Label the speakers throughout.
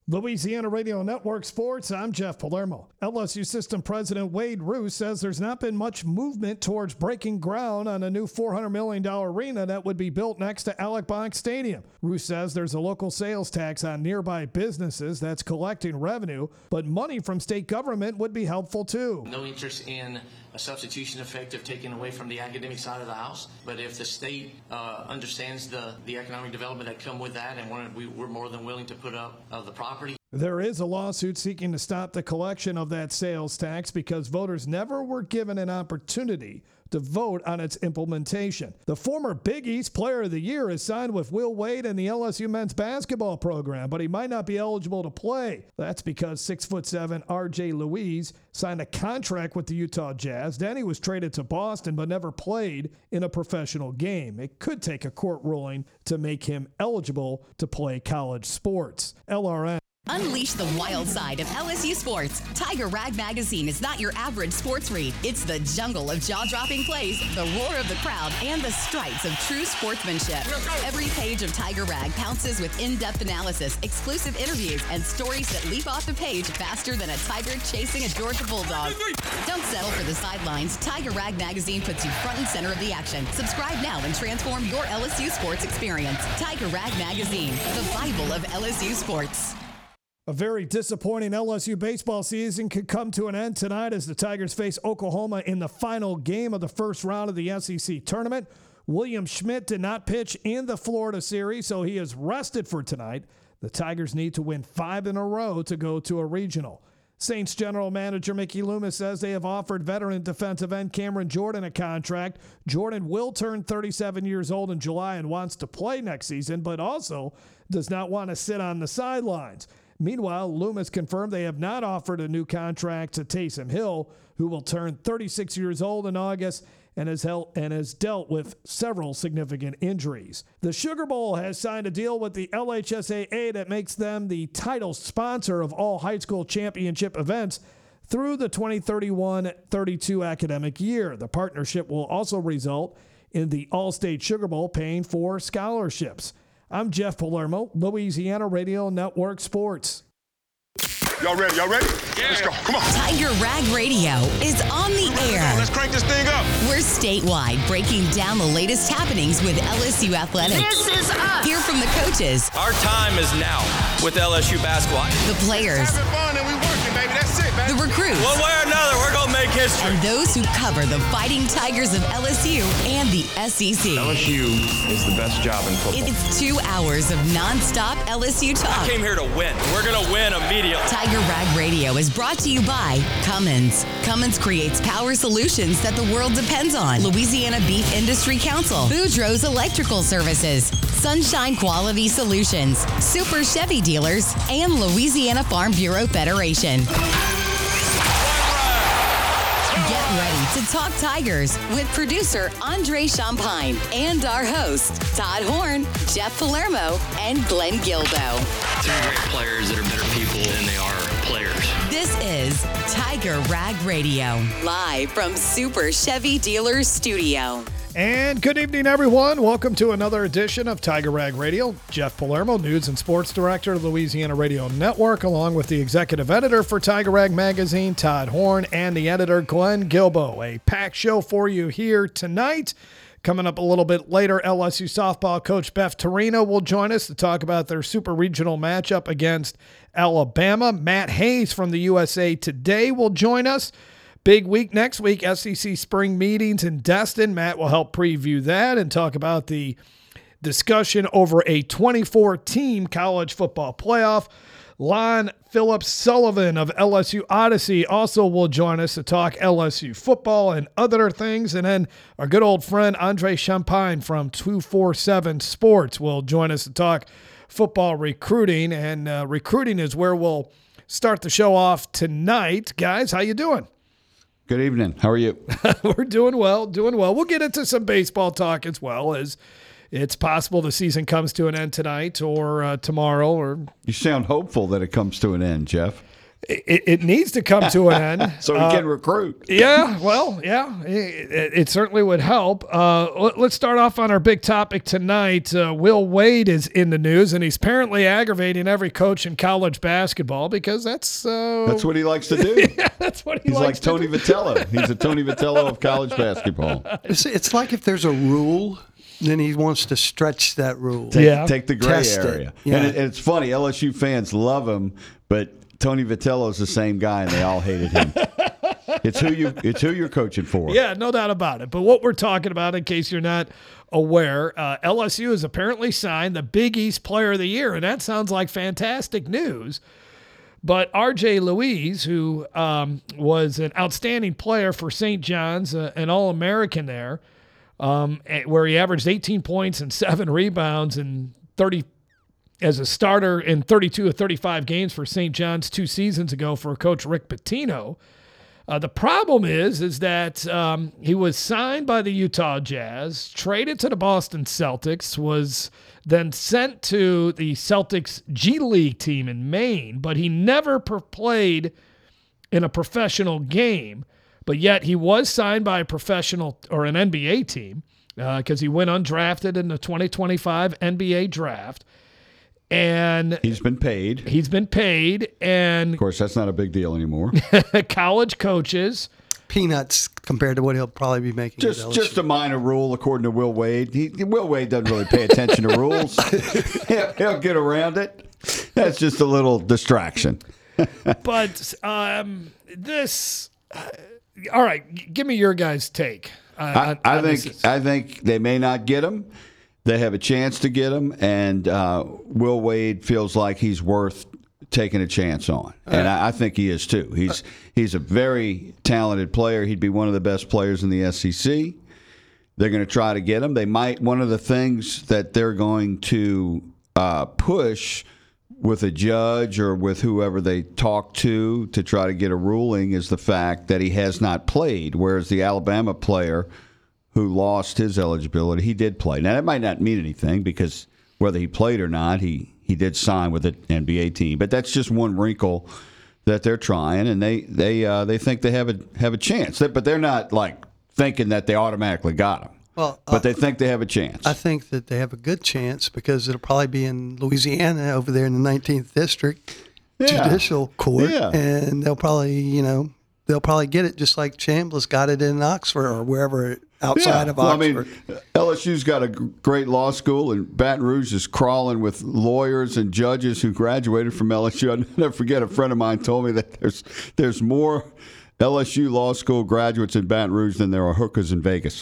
Speaker 1: Louisiana Radio Network Sports, I'm Jeff Palermo. LSU System President Wade Roos says there's not been much movement towards breaking ground on a new $400 million arena that would be built next to Alec Bonk Stadium. Roos says there's a local sales tax on nearby businesses that's collecting revenue, but money from state government would be helpful too.
Speaker 2: No interest in a substitution effect of taking away from the academic side of the house, but if the state understands the economic development that come with that, and we're more than willing to put up the property.
Speaker 1: There is a lawsuit seeking to stop the collection of that sales tax because voters never were given an opportunity to vote on its implementation. The former Big East Player of the Year is signed with Will Wade and the LSU men's basketball program, but he might not be eligible to play. That's because 6'7" R.J. Louise signed a contract with the Utah Jazz. Then he was traded to Boston but never played in a professional game. It could take a court ruling to make him eligible to play college sports. LRN.
Speaker 3: Unleash the wild side of LSU sports. Tiger Rag Magazine is not your average sports read. It's the jungle of jaw-dropping plays, the roar of the crowd, and the stripes of true sportsmanship. Every page of Tiger Rag pounces with in-depth analysis, exclusive interviews, and stories that leap off the page faster than a tiger chasing a Georgia bulldog. Don't settle for the sidelines. Tiger Rag Magazine puts you front and center of the action. Subscribe now and transform your LSU sports experience. Tiger Rag Magazine, the Bible of LSU sports.
Speaker 1: A very disappointing LSU baseball season could come to an end tonight as the Tigers face Oklahoma in the final game of the first round of the SEC tournament. William Schmidt did not pitch in the Florida series, so he is rested for tonight. The Tigers need to win 5 in a row to go to a regional. Saints general manager Mickey Loomis says they have offered veteran defensive end Cameron Jordan a contract. Jordan will turn 37 years old in July and wants to play next season, but also does not want to sit on the sidelines. Meanwhile, Loomis confirmed they have not offered a new contract to Taysom Hill, who will turn 36 years old in August and has dealt with several significant injuries. The Sugar Bowl has signed a deal with the LHSAA that makes them the title sponsor of all high school championship events through the 2031-32 academic year. The partnership will also result in the All-State Sugar Bowl paying for scholarships. I'm Jeff Palermo, Louisiana Radio Network Sports.
Speaker 4: Y'all ready? Yeah. Let's go. Come on.
Speaker 3: Tiger Rag Radio is on the air.
Speaker 4: Let's crank this thing up.
Speaker 3: We're statewide, breaking down the latest happenings with LSU athletics.
Speaker 5: This is us.
Speaker 3: Hear from the coaches.
Speaker 6: Our time is now with LSU basketball.
Speaker 3: The players.
Speaker 4: Having fun and we working, baby. That's it, baby.
Speaker 3: The recruits.
Speaker 6: One way or another, we're going to make history.
Speaker 3: And those who cover the Fighting Tigers of LSU and the SEC.
Speaker 7: LSU is the best job in football.
Speaker 3: It's 2 hours of nonstop LSU talk.
Speaker 6: I came here to win. We're going to win immediately.
Speaker 3: Tiger Rag Radio is brought to you by Cummins. Cummins creates power solutions that the world depends on. Louisiana Beef Industry Council. Boudreaux's Electrical Services. Sunshine Quality Solutions. Super Chevy Dealers. And Louisiana Farm Bureau Federation. Get ready to talk Tigers with producer Andre Champagne and our hosts Todd Horn, Jeff Palermo, and Glenn Gilbo.
Speaker 8: Three great players that are better people than they are players.
Speaker 3: This is Tiger Rag Radio, live from Super Chevy Dealers Studio.
Speaker 1: And good evening, everyone. Welcome to another edition of Tiger Rag Radio. Jeff Palermo, News and Sports Director of Louisiana Radio Network, along with the Executive Editor for Tiger Rag Magazine, Todd Horn, and the Editor, Glenn Gilbo. A packed show for you here tonight. Coming up a little bit later, LSU softball coach Beth Torino will join us to talk about their super regional matchup against Alabama. Matt Hayes from the USA Today will join us. Big week next week, SEC spring meetings in Destin. Matt will help preview that and talk about the discussion over a 24-team college football playoff. Lon Phillips Sullivan of LSU Odyssey also will join us to talk LSU football and other things. And then our good old friend Andre Champagne from 247 Sports will join us to talk football recruiting. And recruiting is where we'll start the show off tonight. Guys, how you doing?
Speaker 9: Good evening. How are you?
Speaker 1: We're doing well. We'll get into some baseball talk as well, as it's possible the season comes to an end tonight or tomorrow. Or
Speaker 9: you sound hopeful that it comes to an end, Jeff.
Speaker 1: it needs to come to an end.
Speaker 9: So he can recruit.
Speaker 1: Yeah, well, yeah, it certainly would help. Let's start off on our big topic tonight. Will Wade is in the news, and he's apparently aggravating every coach in college basketball because that's
Speaker 9: what he likes to do.
Speaker 1: Yeah, that's what
Speaker 9: He's
Speaker 1: likes
Speaker 9: like Tony Vitello. He's a Tony Vitello of college basketball.
Speaker 5: It's like if there's a rule, then he wants to stretch that rule.
Speaker 9: Take the gray
Speaker 5: Test
Speaker 9: area.
Speaker 5: it. Yeah.
Speaker 9: And it's funny. LSU fans love him, but Tony Vitello's the same guy, and they all hated him. It's who you're coaching for.
Speaker 1: Yeah, no doubt about it. But what we're talking about, in case you're not aware, LSU has apparently signed the Big East Player of the Year, and that sounds like fantastic news. But R.J. Louise, who was an outstanding player for St. John's, an All-American there, where he averaged 18 points and 7 rebounds and 30 as a starter in 32 of 35 games for St. John's 2 seasons ago for Coach Rick Pitino. The problem is that he was signed by the Utah Jazz, traded to the Boston Celtics, was then sent to the Celtics G League team in Maine, but he never played in a professional game. But yet he was signed by a professional or an NBA team because he went undrafted in the 2025 NBA draft. And
Speaker 9: he's been paid.
Speaker 1: And
Speaker 9: of course, that's not a big deal anymore.
Speaker 1: College coaches,
Speaker 5: peanuts compared to what he'll probably be making.
Speaker 9: Just a minor rule, according to Will Wade. Will Wade doesn't really pay attention to rules. He'll get around it. That's just a little distraction.
Speaker 1: But this, all right. Give me your guys' take.
Speaker 9: I think they may not get him. They have a chance to get him, and Will Wade feels like he's worth taking a chance on, and I think he is too. He's a very talented player. He'd be one of the best players in the SEC. They're going to try to get him. They might. One of the things that they're going to push with a judge or with whoever they talk to try to get a ruling is the fact that he has not played, whereas the Alabama player who lost his eligibility, he did play. Now, that might not mean anything because whether he played or not, he did sign with an NBA team. But that's just one wrinkle that they're trying, and they think they have a chance. But they're not like thinking that they automatically got him.
Speaker 5: Well,
Speaker 9: but they think they have a chance.
Speaker 5: I think that they have a good chance because it'll probably be in Louisiana over there in the 19th District Judicial Court, and they'll probably get it just like Chambliss got it in Oxford or wherever outside of Oxford.
Speaker 9: I mean, LSU's got a great law school, and Baton Rouge is crawling with lawyers and judges who graduated from LSU. I'll never forget, a friend of mine told me that there's more LSU law school graduates in Baton Rouge than there are hookers in Vegas.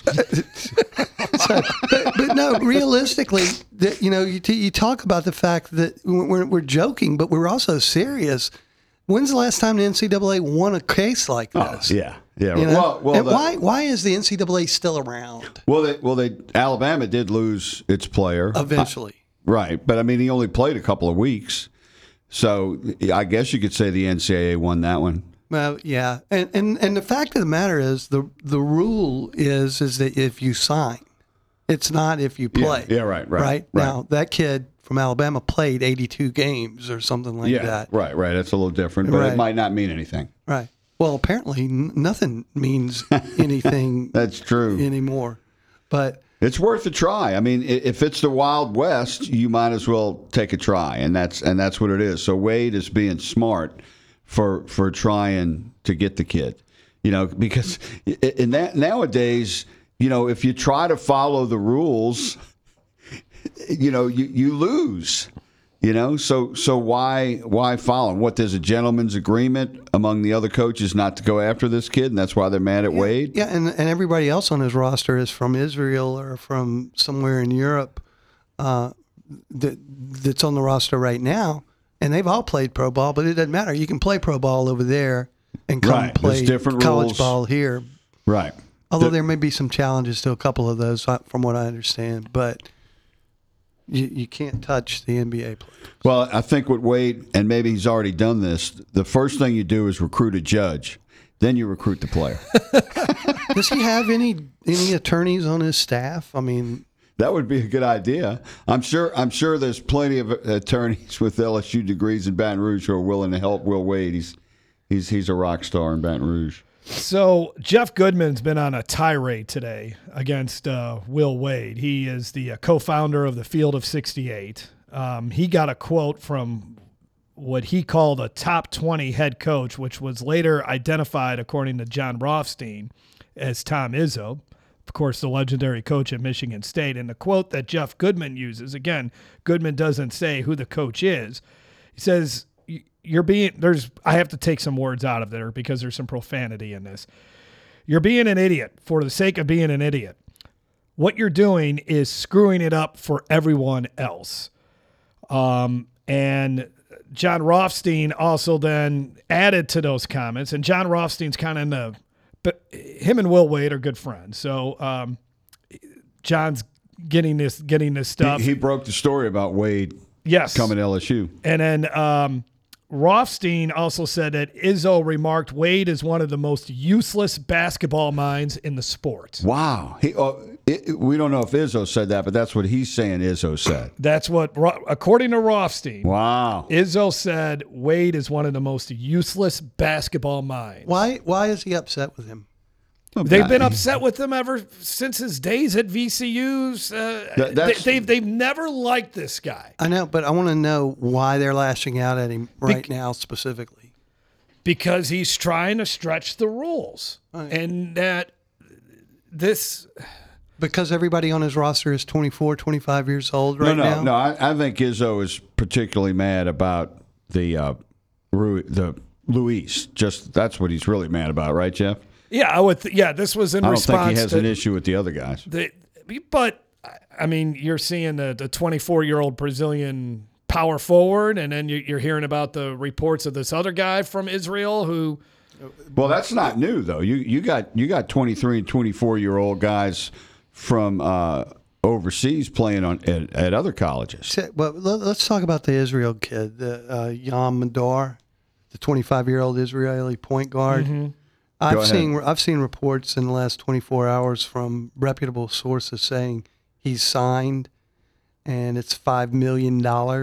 Speaker 5: But no, realistically, you talk about the fact that we're joking, but we're also serious. When's the last time the NCAA won a case like this?
Speaker 9: Oh, yeah.
Speaker 5: And why is the NCAA still around?
Speaker 9: Well, Alabama did lose its player
Speaker 5: eventually,
Speaker 9: right? But I mean, he only played a couple of weeks, so I guess you could say the NCAA won that one.
Speaker 5: Well, yeah, and the fact of the matter is the rule is that if you sign, it's not if you play.
Speaker 9: Yeah, right.
Speaker 5: Now that kid from Alabama played 82 games or something like that.
Speaker 9: Right. That's a little different, but it might not mean anything.
Speaker 5: Right. Well, apparently nothing means anything.
Speaker 9: That's true
Speaker 5: anymore. But
Speaker 9: it's worth a try. I mean, if it's the Wild West, you might as well take a try, and that's what it is. So Wade is being smart for trying to get the kid, because in that nowadays, if you try to follow the rules, you lose. So why follow him? What, there's a gentleman's agreement among the other coaches not to go after this kid, and that's why they're mad at Wade?
Speaker 5: Yeah, and everybody else on his roster is from Israel or from somewhere in Europe that's on the roster right now, and they've all played pro ball, but it doesn't matter. You can play pro ball over there and come play
Speaker 9: different
Speaker 5: college
Speaker 9: rules.
Speaker 5: Ball here.
Speaker 9: Right.
Speaker 5: Although there may be some challenges to a couple of those from what I understand, but you can't touch the NBA players.
Speaker 9: Well, I think what Wade, and maybe he's already done this, the first thing you do is recruit a judge. Then you recruit the player.
Speaker 5: Does he have any attorneys on his staff? I mean,
Speaker 9: that would be a good idea. I'm sure there's plenty of attorneys with LSU degrees in Baton Rouge who are willing to help Will Wade. He's a rock star in Baton Rouge.
Speaker 1: So Jeff Goodman's been on a tirade today against Will Wade. He is the co-founder of the Field of 68. He got a quote from what he called a top 20 head coach, which was later identified, according to John Rothstein, as Tom Izzo, of course, the legendary coach at Michigan State. And the quote that Jeff Goodman uses, again, Goodman doesn't say who the coach is. He says, I have to take some words out of there because there's some profanity in this. You're being an idiot for the sake of being an idiot. What you're doing is screwing it up for everyone else. And John Rothstein also then added to those comments, and John Rothstein's kind of but him and Will Wade are good friends. So John's getting this stuff.
Speaker 9: He broke the story about Wade coming to LSU.
Speaker 1: And then Rothstein also said that Izzo remarked Wade is one of the most useless basketball minds in the sport.
Speaker 9: Wow. We don't know if Izzo said that, but that's what he's saying Izzo said.
Speaker 1: That's what, according to Rothstein.
Speaker 9: Wow.
Speaker 1: Izzo said Wade is one of the most useless basketball minds.
Speaker 5: Why is he upset with him?
Speaker 1: They've been upset with him ever since his days at VCU's. They've never liked this guy.
Speaker 5: I know, but I want to know why they're lashing out at him now specifically.
Speaker 1: Because he's trying to stretch the rules. Right. And that this...
Speaker 5: Because everybody on his roster is 24, 25 years old now?
Speaker 9: No, I think Izzo is particularly mad about the Luis. Just that's what he's really mad about, right, Jeff?
Speaker 1: Yeah, I would. This was in response.
Speaker 9: I don't think he has an issue with the other guys.
Speaker 1: But I mean, you're seeing the 24-year-old Brazilian power forward, and then you're hearing about the reports of this other guy from Israel who.
Speaker 9: Well, that's not new though. You got 23 and 24-year-old guys from overseas playing at other colleges.
Speaker 5: Well, let's talk about the Israel kid, Yam Madar, the 25-year-old Israeli point guard. Mm-hmm. I've seen reports in the last 24 hours from reputable sources saying he's signed, and it's $5 million,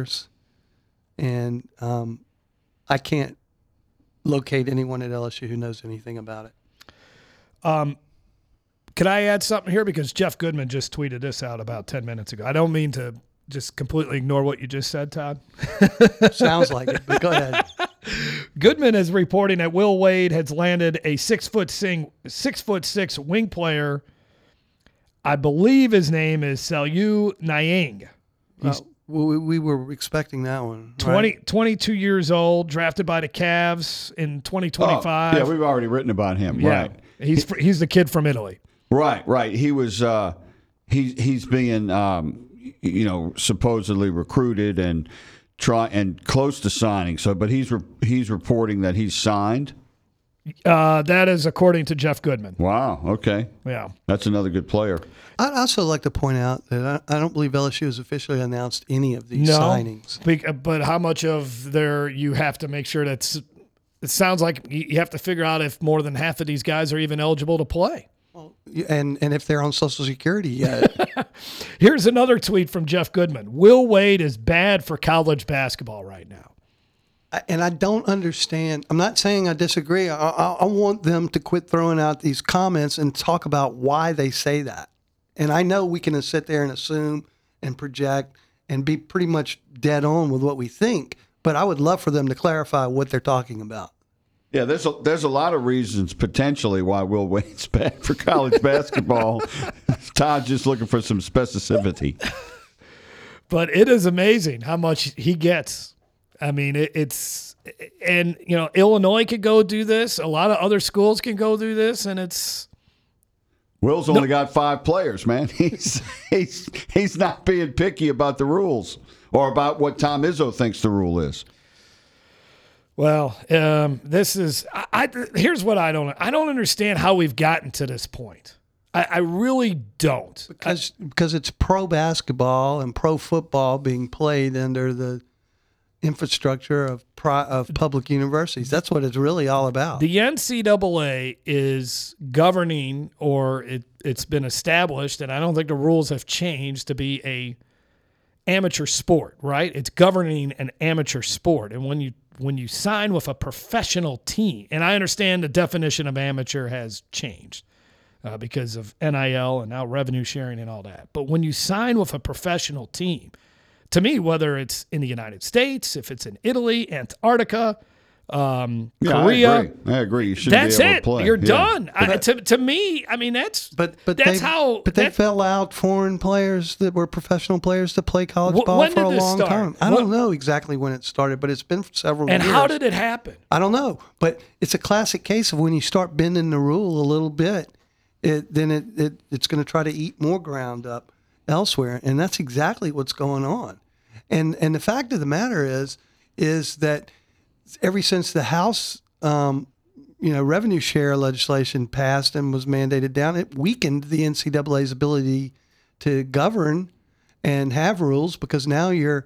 Speaker 5: and I can't locate anyone at LSU who knows anything about it.
Speaker 1: Could I add something here? Because Jeff Goodman just tweeted this out about 10 minutes ago. I don't mean to just completely ignore what you just said, Todd.
Speaker 5: Sounds like it, but go ahead.
Speaker 1: Goodman is reporting that Will Wade has landed a 6'6" wing player. I believe his name is Saliu Niang.
Speaker 5: We were expecting that one.
Speaker 1: 22 years old, drafted by the Cavs in 2025.
Speaker 9: Yeah, we've already written about him. Yeah. Right.
Speaker 1: He's the kid from Italy.
Speaker 9: Right. He was he's being supposedly recruited and close to signing. So, but he's reporting that he's signed.
Speaker 1: That is according to Jeff Goodman.
Speaker 9: Wow. Okay.
Speaker 1: Yeah.
Speaker 9: That's another good player.
Speaker 5: I'd also like to point out that I don't believe LSU has officially announced any of these signings.
Speaker 1: But how much of you have to make sure it sounds like you have to figure out if more than half of these guys are even eligible to play.
Speaker 5: Well, and if they're on Social Security yet.
Speaker 1: Here's another tweet from Jeff Goodman. Will Wade is bad for college basketball right now.
Speaker 5: And I don't understand. I'm not saying I disagree. I want them to quit throwing out these comments and talk about why they say that. And I know we can sit there and assume and project and be pretty much dead on with what we think, but I would love for them to clarify what they're talking about.
Speaker 9: Yeah, there's a lot of reasons potentially why Will Wade's bad for college basketball. Todd's just looking for some specificity.
Speaker 1: But it is amazing how much he gets. I mean, Illinois could go do this. A lot of other schools can go do this, and it's.
Speaker 9: Will's only got 5 players, man. He's not being picky about the rules or about what Tom Izzo thinks the rule is.
Speaker 1: Well, this is. Here's what I don't understand how we've gotten to this point. I really don't.
Speaker 5: Because it's pro basketball and pro football being played under the infrastructure of public universities. That's what it's really all about.
Speaker 1: The NCAA is governing, or it's been established, and I don't think the rules have changed to be amateur sport, right? It's governing an amateur sport. And when you sign with a professional team, and I understand the definition of amateur has changed because of NIL and now revenue sharing and all that. But when you sign with a professional team, to me, whether it's in the United States, if it's in Italy, Antarctica, Korea,
Speaker 9: I agree. You should
Speaker 1: that's
Speaker 9: be able
Speaker 1: it.
Speaker 9: to play.
Speaker 1: You're done. To me, I mean, that's
Speaker 5: they fell out foreign players that were professional players to play college ball for a long time. I don't know exactly when it started, but it's been several years.
Speaker 1: And how did it happen?
Speaker 5: I don't know, but it's a classic case of when you start bending the rule a little bit, it's going to try to eat more ground up elsewhere, and that's exactly what's going on. And the fact of the matter is that ever since the House, revenue share legislation passed and was mandated down, it weakened the NCAA's ability to govern and have rules, because now you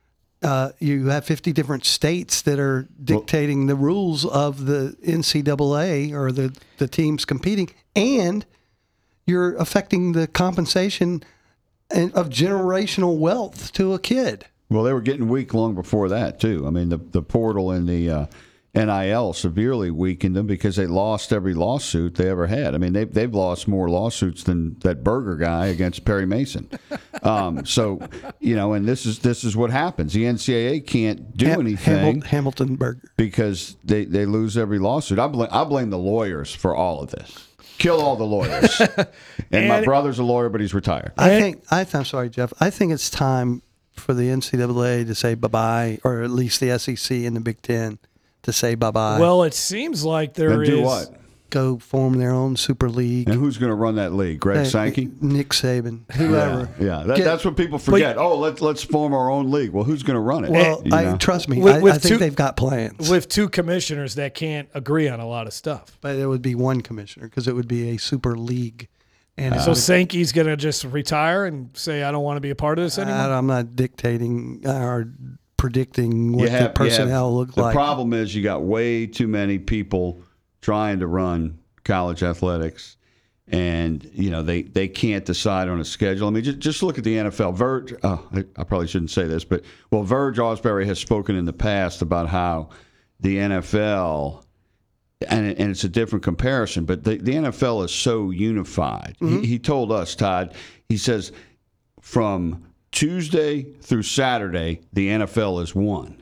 Speaker 5: have 50 different states that are dictating the rules of the NCAA or the teams competing, and you're affecting the compensation of generational wealth to a kid.
Speaker 9: Well, they were getting weak long before that, too. I mean, the portal and the NIL severely weakened them because they lost every lawsuit they ever had. I mean, they've lost more lawsuits than that Berger guy against Perry Mason. So, and this is what happens. The NCAA can't do anything.
Speaker 5: Hamilton Berger.
Speaker 9: Because they lose every lawsuit. I blame the lawyers for all of this. Kill all the lawyers. and my brother's a lawyer, but he's retired.
Speaker 5: I'm sorry, Jeff. I think it's time for the NCAA to say bye-bye, or at least the SEC and the Big Ten to say bye-bye.
Speaker 1: Well, it seems like there is.
Speaker 9: Do what?
Speaker 5: Go form their own super league.
Speaker 9: And who's going to run that league? Greg Sankey?
Speaker 5: Nick Saban, whoever.
Speaker 9: Yeah. That's what people forget. Let's form our own league. Well, who's going to run it?
Speaker 5: Well, trust me, I think they've got plans.
Speaker 1: With two commissioners that can't agree on a lot of stuff.
Speaker 5: But it would be one commissioner, because it would be a super league. And
Speaker 1: so Sankey's going to just retire and say, I don't want to be a part of this anymore?
Speaker 5: I'm not dictating or predicting what the personnel look like.
Speaker 9: The problem is you got way too many people trying to run college athletics, and they can't decide on a schedule. I mean, just look at the NFL. I probably shouldn't say this, but Verge Osbury has spoken in the past about how the NFL, and it's a different comparison, but the NFL is so unified. Mm-hmm. He told us, Todd, he says from Tuesday through Saturday, the NFL is one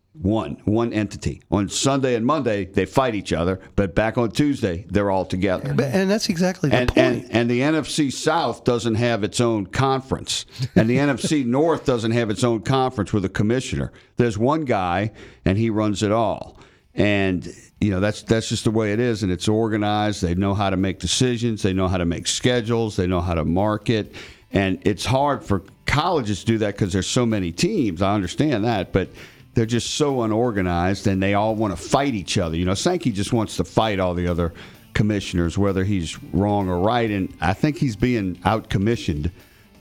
Speaker 9: entity. On Sunday and Monday, they fight each other, but back on Tuesday, they're all together.
Speaker 5: And that's exactly the point.
Speaker 9: And the NFC South doesn't have its own conference, and the NFC North doesn't have its own conference with a commissioner. There's one guy, and he runs it all. And that's just the way it is, and it's organized. They know how to make decisions. They know how to make schedules. They know how to market. And it's hard for colleges to do that because there's so many teams. I understand that, but they're just so unorganized, and they all want to fight each other. Sankey just wants to fight all the other commissioners, whether he's wrong or right. And I think he's being outcommissionered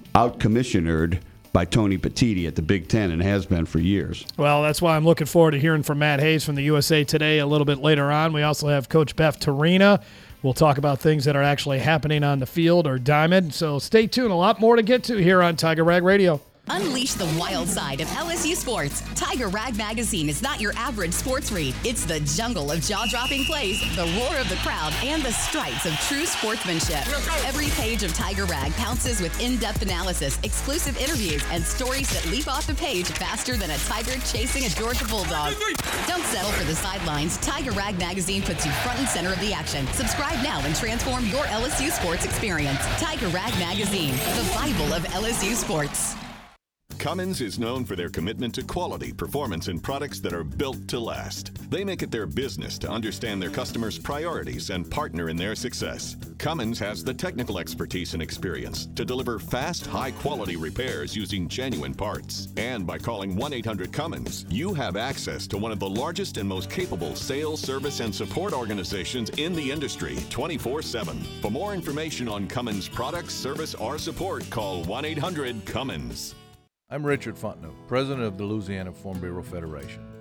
Speaker 9: by Tony Petitti at the Big Ten, and has been for years.
Speaker 1: Well, that's why I'm looking forward to hearing from Matt Hayes from the USA Today a little bit later on. We also have Coach Beth Torina. We'll talk about things that are actually happening on the field or diamond. So stay tuned. A lot more to get to here on Tiger Rag Radio.
Speaker 3: Unleash the wild side of LSU sports. Tiger Rag Magazine is not your average sports read. It's the jungle of jaw-dropping plays, the roar of the crowd, and the stripes of true sportsmanship. Every page of Tiger Rag pounces with in-depth analysis, exclusive interviews, and stories that leap off the page faster than a tiger chasing a Georgia bulldog. Don't settle for the sidelines. Tiger Rag Magazine puts you front and center of the action. Subscribe now and transform your LSU sports experience. Tiger Rag Magazine, the Bible of LSU sports.
Speaker 10: Cummins is known for their commitment to quality, performance, and products that are built to last. They make it their business to understand their customers' priorities and partner in their success. Cummins has the technical expertise and experience to deliver fast, high-quality repairs using genuine parts. And by calling 1-800-CUMMINS, you have access to one of the largest and most capable sales, service, and support organizations in the industry 24/7. For more information on Cummins products, service, or support, call 1-800-CUMMINS.
Speaker 11: I'm Richard Fontenot, president of the Louisiana Farm Bureau Federation.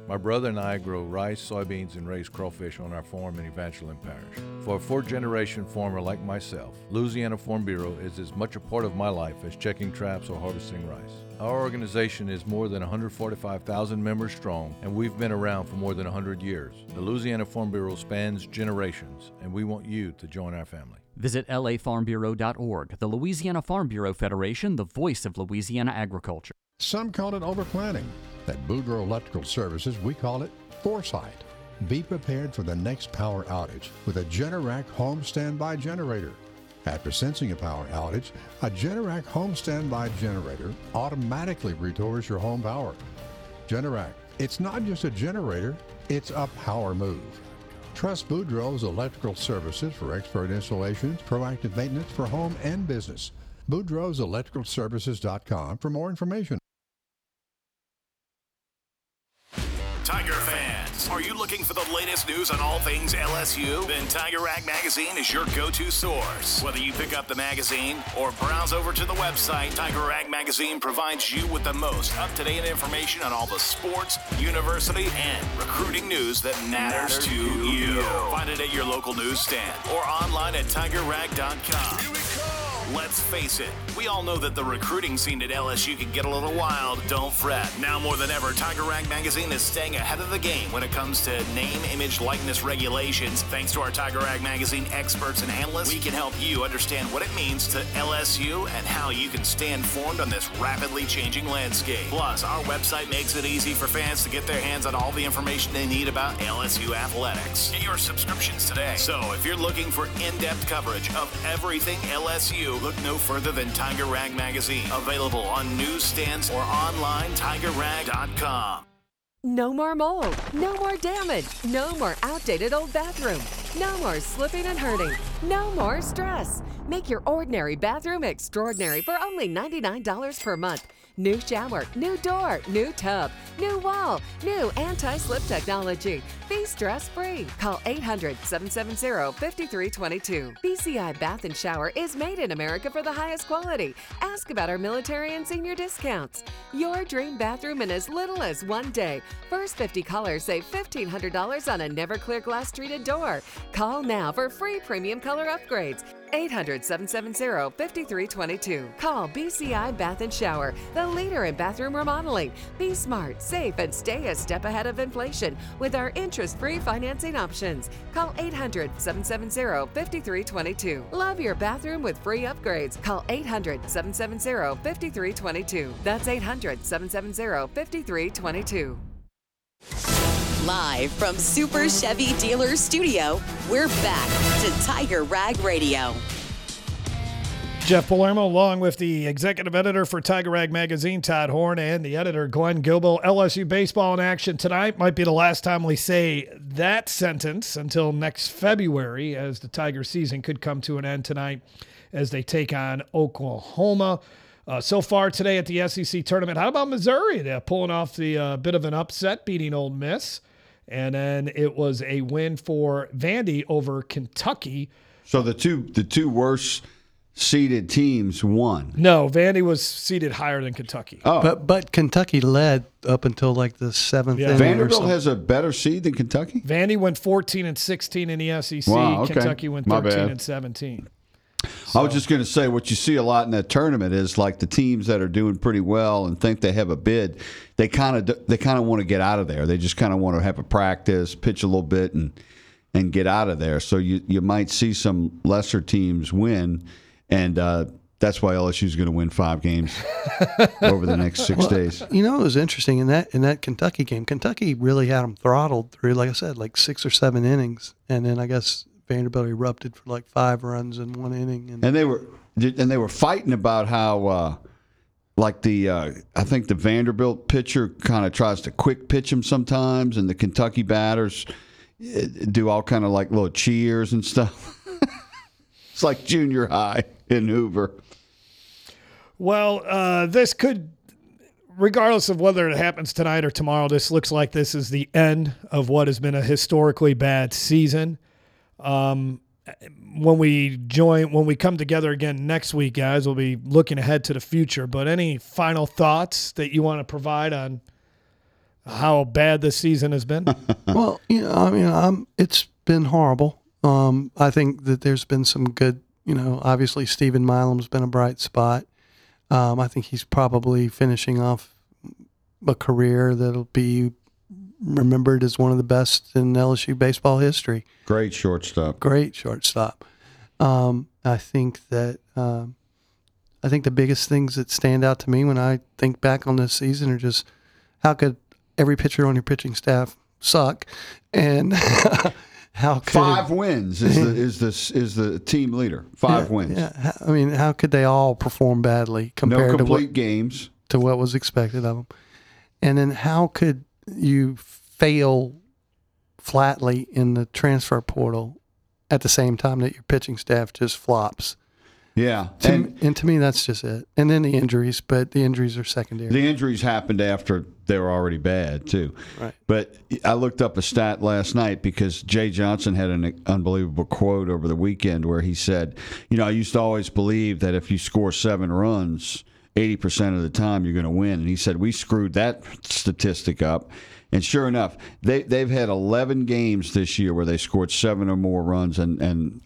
Speaker 11: My brother and I grow rice, soybeans, and raise crawfish on our farm in Evangeline Parish. For a fourth-generation farmer like myself, Louisiana Farm Bureau is as much a part of my life as checking traps or harvesting rice. Our organization is more than 145,000 members strong, and we've been around for more than 100 years. The Louisiana Farm Bureau spans generations, and we want you to join our family.
Speaker 12: Visit lafarmbureau.org, the Louisiana Farm Bureau Federation, the voice of Louisiana agriculture.
Speaker 13: Some call it overplanning. At Boudreaux Electrical Services, we call it foresight. Be prepared for the next power outage with a Generac home standby generator. After sensing a power outage, a Generac home standby generator automatically restores your home power. Generac, it's not just a generator, it's a power move. Trust Boudreaux's Electrical Services for expert installations, proactive maintenance for home and business. BoudreauxElectricalServices.com for more information.
Speaker 14: Tiger fans, are you looking for the latest news on all things LSU? Then Tiger Rag Magazine is your go-to source. Whether you pick up the magazine or browse over to the website, Tiger Rag Magazine provides you with the most up-to-date information on all the sports, university, and recruiting news that matters to you. Find it at your local newsstand or online at TigerRag.com. Here we come. Let's face it, we all know that the recruiting scene at LSU can get a little wild. Don't fret. Now more than ever, Tiger Rag Magazine is staying ahead of the game when it comes to name, image, likeness regulations. Thanks to our Tiger Rag Magazine experts and analysts, we can help you understand what it means to LSU and how you can stay informed on this rapidly changing landscape. Plus, our website makes it easy for fans to get their hands on all the information they need about LSU athletics. Get your subscriptions today. So, if you're looking for in-depth coverage of everything LSU, look no further than Tiger Rag Magazine. Available on newsstands or online, TigerRag.com.
Speaker 15: No more mold, no more damage, no more outdated old bathroom, no more slipping and hurting, no more stress. Make your ordinary bathroom extraordinary for only $99 per month. New shower, new door, new tub, new wall, new anti-slip technology. Be stress-free. Call 800-770-5322. BCI Bath and Shower is made in America for the highest quality. Ask about our military and senior discounts. Your dream bathroom in as little as 1 day. First 50 callers save $1,500 on a never-clear glass treated door. Call now for free premium color upgrades. 800-770-5322. Call BCI Bath and Shower, the leader in bathroom remodeling. Be smart, safe, and stay a step ahead of inflation with our interest-free financing options. Call 800-770-5322. Love your bathroom with free upgrades. Call 800-770-5322. That's 800-770-5322.
Speaker 3: Live from Super Chevy Dealers Studio, we're back to Tiger Rag Radio.
Speaker 1: Jeff Palermo, along with the executive editor for Tiger Rag Magazine, Todd Horn, and the editor, Glenn Gilbo. LSU baseball in action tonight. Might be the last time we say that sentence until next February, as the Tiger season could come to an end tonight as they take on Oklahoma. So far today at the SEC tournament, how about Missouri? They're pulling off the bit of an upset, beating Ole Miss. And then it was a win for Vandy over Kentucky.
Speaker 9: So the two worst seeded teams won.
Speaker 1: No, Vandy was seeded higher than Kentucky.
Speaker 9: Oh,
Speaker 5: but Kentucky led up until like the seventh inning.
Speaker 9: Vanderbilt has a better seed than Kentucky.
Speaker 1: Vandy went 14-16 in the SEC.
Speaker 9: Wow, okay.
Speaker 1: Kentucky went 13-17.
Speaker 9: I was just going to say, what you see a lot in that tournament is like the teams that are doing pretty well and think they have a bid. They kind of want to get out of there. They just kind of want to have a practice, pitch a little bit, and get out of there. So you might see some lesser teams win, and that's why LSU is going to win 5 games over the next 6 days.
Speaker 5: You know, it was interesting in that Kentucky game. Kentucky really had them throttled through, like I said, like 6 or 7 innings, and then I guess Vanderbilt erupted for like 5 runs in 1 inning,
Speaker 9: and they were fighting about how I think the Vanderbilt pitcher kind of tries to quick pitch him sometimes, and the Kentucky batters do all kind of like little cheers and stuff. It's like junior high in Hoover.
Speaker 1: Well, this could, regardless of whether it happens tonight or tomorrow, this looks like this is the end of what has been a historically bad season. When we come together again next week, guys, we'll be looking ahead to the future. But any final thoughts that you want to provide on how bad this season has been?
Speaker 5: Well, it's been horrible. I think that there's been some good, obviously Stephen Milam's been a bright spot. I think he's probably finishing off a career that'll be remembered as one of the best in LSU baseball history.
Speaker 9: Great shortstop.
Speaker 5: I think that the biggest things that stand out to me when I think back on this season are just how could every pitcher on your pitching staff suck, and how could
Speaker 9: 5 wins is the team leader. 5 wins.
Speaker 5: Yeah, I mean, how could they all perform badly compared
Speaker 9: games
Speaker 5: to what was expected of them? And then how could you fail flatly in the transfer portal at the same time that your pitching staff just flops?
Speaker 9: Yeah.
Speaker 5: And to me, that's just it. And then the injuries, but the injuries are secondary.
Speaker 9: The injuries happened after they were already bad, too.
Speaker 5: Right.
Speaker 9: But I looked up a stat last night because Jay Johnson had an unbelievable quote over the weekend where he said, I used to always believe that if you score 7 runs, 80% of the time you're going to win. And he said, we screwed that statistic up. And sure enough, they've had 11 games this year where they scored 7 or more runs and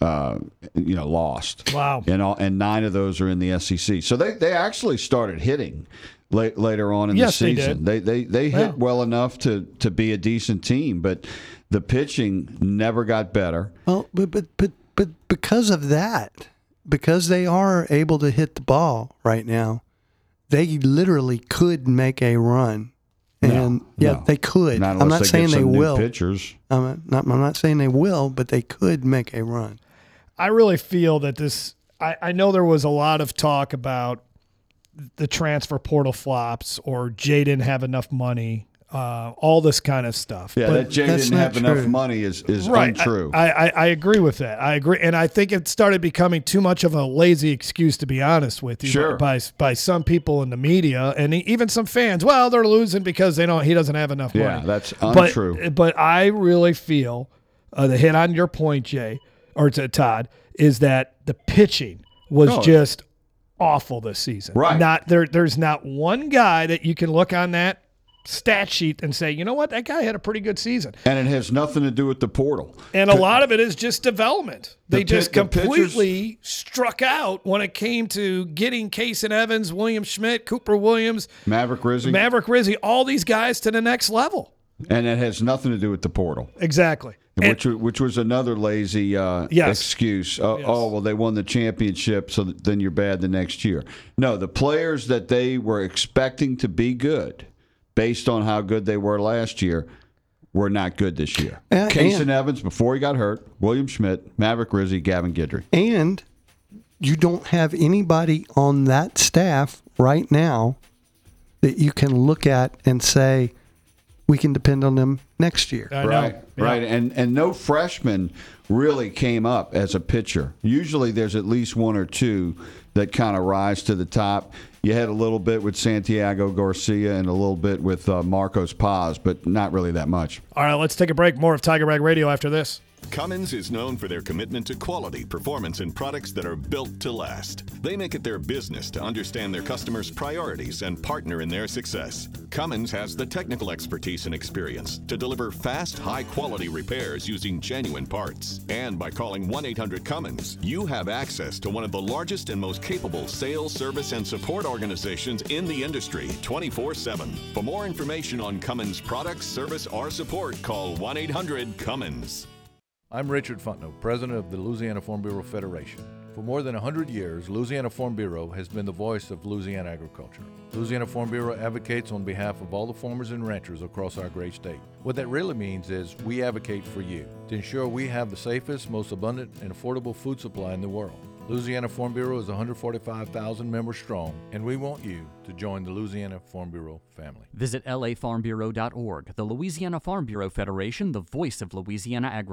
Speaker 9: lost.
Speaker 1: Wow!
Speaker 9: And 9 of those are in the SEC. So they actually started hitting later on in the season. They hit well enough to be a decent team, but the pitching never got better.
Speaker 5: Well, but because of that, because they are able to hit the ball right now, they literally could make a run. And they could.
Speaker 9: I'm not saying they will. Pitchers.
Speaker 5: I'm not saying they will, but they could make a run.
Speaker 1: I really feel that this. I know there was a lot of talk about the transfer portal flops or Jay didn't have enough money, all this kind of stuff.
Speaker 9: Yeah,
Speaker 1: but
Speaker 9: that Jay didn't have enough money is
Speaker 1: right.
Speaker 9: Untrue.
Speaker 1: I agree with that. I agree, and I think it started becoming too much of a lazy excuse, to be honest with you,
Speaker 9: sure.
Speaker 1: by some people in the media and even some fans. Well, they're losing because he doesn't have enough money.
Speaker 9: Yeah, that's untrue.
Speaker 1: But I really feel the hit on your point, Jay, or to Todd, is that the pitching was just awful this season.
Speaker 9: Right.
Speaker 1: There's not one guy that you can look on that stat sheet and say, you know what, that guy had a pretty good season.
Speaker 9: And it has nothing to do with the portal.
Speaker 1: And a lot of it is just development. They just completely struck out when it came to getting Case and Evans, William Schmidt, Cooper Williams,
Speaker 9: Maverick Rizzi,
Speaker 1: all these guys to the next level.
Speaker 9: And it has nothing to do with the portal.
Speaker 1: Exactly.
Speaker 9: Which was another lazy excuse. Oh, well, they won the championship, so then you're bad the next year. No, the players that they were expecting to be good, based on how good they were last year, were not good this year. Case and Evans, before he got hurt, William Schmidt, Maverick Rizzi, Gavin Guidry.
Speaker 5: And you don't have anybody on that staff right now that you can look at and say, we can depend on them next year.
Speaker 9: Right. And no freshman really came up as a pitcher. Usually there's at least 1 or 2 that kind of rise to the top. You had a little bit with Santiago Garcia and a little bit with Marcos Paz, but not really that much.
Speaker 1: All right, let's take a break. More of Tiger Rag Radio after this.
Speaker 10: Cummins is known for their commitment to quality, performance, and products that are built to last. They make it their business to understand their customers' priorities and partner in their success. Cummins has the technical expertise and experience to deliver fast, high-quality repairs using genuine parts. And by calling 1-800-CUMMINS, you have access to one of the largest and most capable sales, service, and support organizations in the industry 24/7. For more information on Cummins products, service, or support, call 1-800-CUMMINS.
Speaker 11: I'm Richard Fontenot, president of the Louisiana Farm Bureau Federation. For more than 100 years, Louisiana Farm Bureau has been the voice of Louisiana agriculture. Louisiana Farm Bureau advocates on behalf of all the farmers and ranchers across our great state. What that really means is we advocate for you to ensure we have the safest, most abundant, and affordable food supply in the world. Louisiana Farm Bureau is 145,000 members strong, and we want you to join the Louisiana Farm Bureau family.
Speaker 12: Visit lafarmbureau.org, the Louisiana Farm Bureau Federation, the voice of Louisiana agriculture.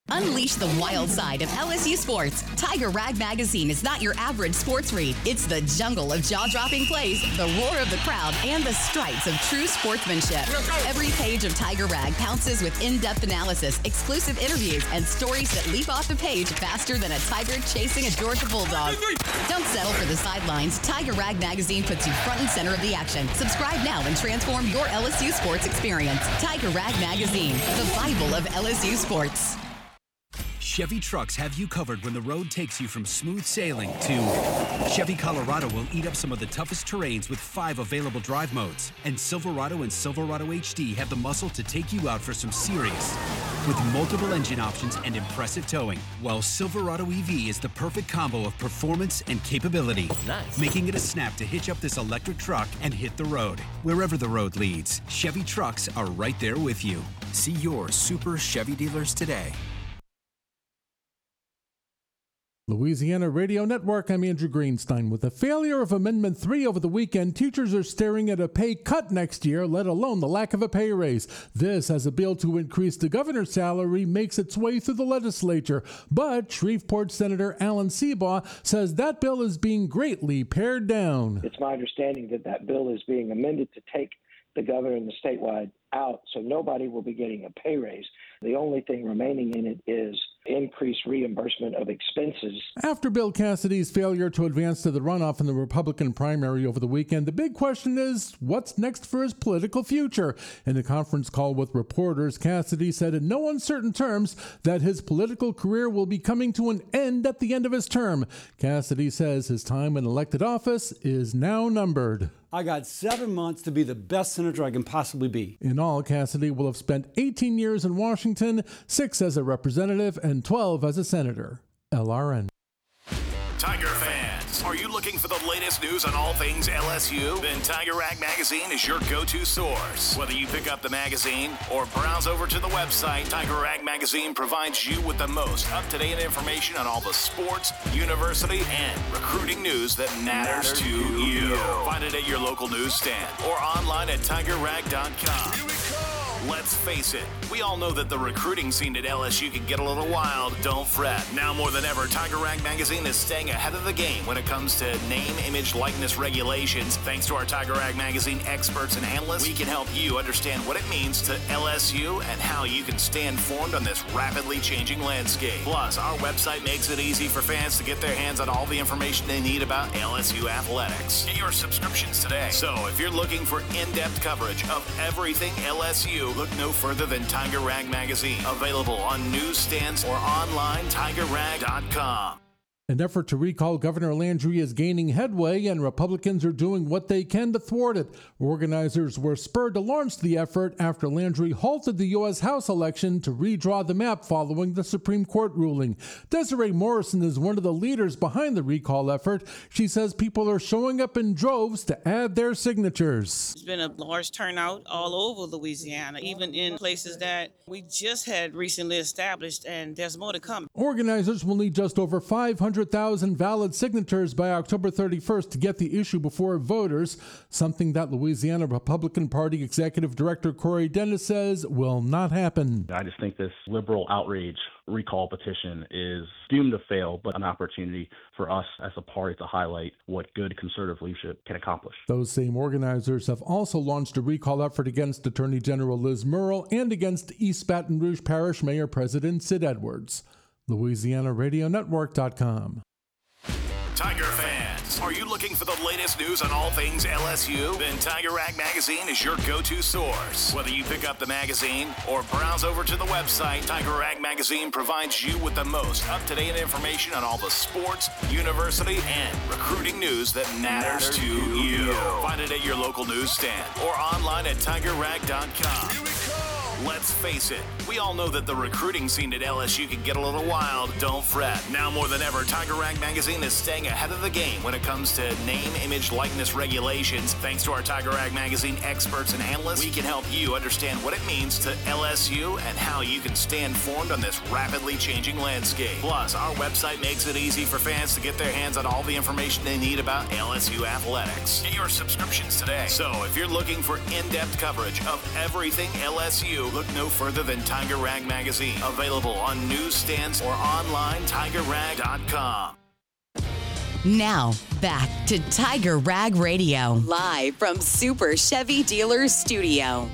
Speaker 3: Unleash the wild side of LSU sports. Tiger Rag Magazine is not your average sports read. It's the jungle of jaw-dropping plays, the roar of the crowd, and the stripes of true sportsmanship. Every page of Tiger Rag pounces with in-depth analysis, exclusive interviews, and stories that leap off the page faster than a tiger chasing a Georgia bulldog. Don't settle for the sidelines. Tiger Rag Magazine puts you front and center of the action. Subscribe now and transform your LSU sports experience. Tiger Rag Magazine, the Bible of LSU sports.
Speaker 16: Chevy trucks have you covered when the road takes you from smooth sailing to Chevy Colorado will eat up some of the toughest terrains with 5 available drive modes. And Silverado and Silverado HD have the muscle to take you out for some serious with multiple engine options and impressive towing. While Silverado EV is the perfect combo of performance and capability, making it a snap to hitch up this electric truck and hit the road. Wherever the road leads, Chevy trucks are right there with you. See your Super Chevy dealers today.
Speaker 17: Louisiana Radio Network, I'm Andrew Greenstein. With the failure of Amendment 3 over the weekend, teachers are staring at a pay cut next year, let alone the lack of a pay raise. This, as a bill to increase the governor's salary, makes its way through the legislature. But Shreveport Senator Alan Seabaugh says that bill is being greatly pared down.
Speaker 18: It's my understanding that that bill is being amended to take the governor and the statewide out, so nobody will be getting a pay raise. The only thing remaining in it is increased reimbursement of expenses.
Speaker 17: After Bill Cassidy's failure to advance to the runoff in the Republican primary over the weekend, the big question is, what's next for his political future? In a conference call with reporters, Cassidy said in no uncertain terms that his political career will be coming to an end at the end of his term. Cassidy says his time in elected office is now numbered.
Speaker 19: I got 7 months to be the best senator I can possibly be.
Speaker 17: In all, Cassidy will have spent 18 years in Washington, 6 as a representative and 12 as a senator. LRN.
Speaker 14: Tiger fans, are you looking for the latest news on all things LSU? Then Tiger Rag Magazine is your go-to source. Whether you pick up the magazine or browse over to the website, Tiger Rag Magazine provides you with the most up-to-date information on all the sports, university, and recruiting news that matters to you. Find it at your local newsstand or online at tigerrag.com. Here we go. Let's face it, we all know that the recruiting scene at LSU can get a little wild. Don't fret. Now more than ever, Tiger Rag Magazine is staying ahead of the game when it comes to name, image, likeness regulations. Thanks to our Tiger Rag Magazine experts and analysts, we can help you understand what it means to LSU and how you can stay informed on this rapidly changing landscape. Plus, our website makes it easy for fans to get their hands on all the information they need about LSU athletics. Get your subscriptions today. So if you're looking for in-depth coverage of everything LSU, look no further than Tiger Rag Magazine. Available on newsstands or online, tigerrag.com.
Speaker 17: An effort to recall Governor Landry is gaining headway, and Republicans are doing what they can to thwart it. Organizers were spurred to launch the effort after Landry halted the U.S. House election to redraw the map following the Supreme Court ruling. Desiree Morrison is one of the leaders behind the recall effort. She says people are showing up in droves to add their signatures.
Speaker 20: There's been a large turnout all over Louisiana, even in places that we just had recently established, and there's more to come.
Speaker 17: Organizers will need just over 500,000 valid signatures by October 31st to get the issue before voters, something that Louisiana Republican Party Executive Director Corey Dennis says will not happen.
Speaker 21: I just think this liberal outrage recall petition is doomed to fail, but an opportunity for us as a party to highlight what good conservative leadership can accomplish.
Speaker 17: Those same organizers have also launched a recall effort against Attorney General Liz Murrill and against East Baton Rouge Parish Mayor President Sid Edwards. LouisianaRadioNetwork.com.
Speaker 14: Tiger fans, are you looking for the latest news on all things LSU? Then Tiger Rag Magazine is your go-to source. Whether you pick up the magazine or browse over to the website, Tiger Rag Magazine provides you with the most up-to-date information on all the sports, university, and recruiting news that matters to you. Find it at your local newsstand or online at tigerrag.com. Here we go. Let's face it, we all know that the recruiting scene at LSU can get a little wild. Don't fret. Now more than ever, Tiger Rag Magazine is staying ahead of the game when it comes to name, image, likeness regulations. Thanks to our Tiger Rag Magazine experts and analysts, we can help you understand what it means to LSU and how you can stay informed on this rapidly changing landscape. Plus, our website makes it easy for fans to get their hands on all the information they need about LSU athletics. Get your subscriptions today. So if you're looking for in-depth coverage of everything LSU, Look no further than Tiger Rag Magazine, available on newsstands or online tigerrag.com.
Speaker 3: Now, back to Tiger Rag Radio, live from Super Chevy Dealers Studio.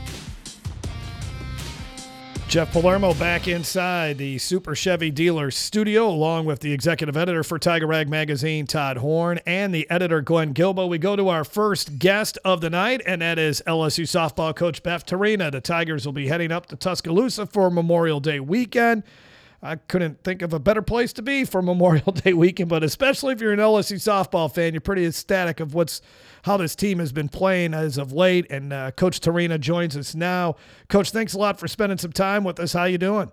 Speaker 1: Jeff Palermo back inside the Super Chevy Dealers studio, along with the executive editor for Tiger Rag Magazine, Todd Horn, and the editor, Glenn Gilbo. We go to our first guest of the night, and that is LSU softball coach Beth Torina. The Tigers will be heading up to Tuscaloosa for Memorial Day weekend. I couldn't think of a better place to be for Memorial Day weekend, but especially if you're an LSU softball fan, you're pretty ecstatic of how this team has been playing as of late. And Coach Torina joins us now. Coach, thanks a lot for spending some time with us. How you doing?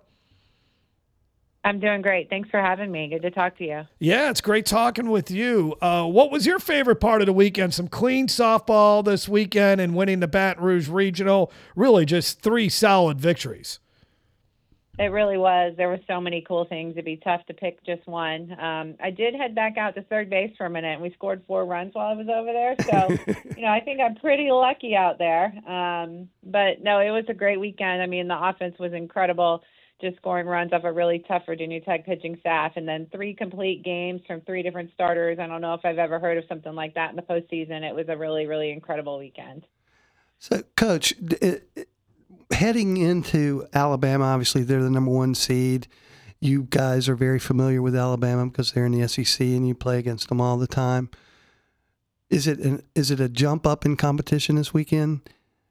Speaker 2: I'm doing great. Thanks for having me. Good to talk to you.
Speaker 1: Yeah, it's great talking with you. What was your favorite part of the weekend? Some clean softball this weekend and winning the Baton Rouge Regional. Really just 3 solid victories.
Speaker 2: It really was. There were so many cool things. It'd be tough to pick just one. I did head back out to third base for a minute, and we scored 4 runs while I was over there. So, I think I'm pretty lucky out there. But, no, it was a great weekend. I mean, the offense was incredible, just scoring runs off a really tough Virginia Tech pitching staff. And then 3 complete games from 3 different starters. I don't know if I've ever heard of something like that in the postseason. It was a really, really incredible weekend.
Speaker 5: So, Coach, heading into Alabama, obviously they're the number 1 seed. You guys are very familiar with Alabama because they're in the SEC and you play against them all the time. Is it a jump up in competition this weekend,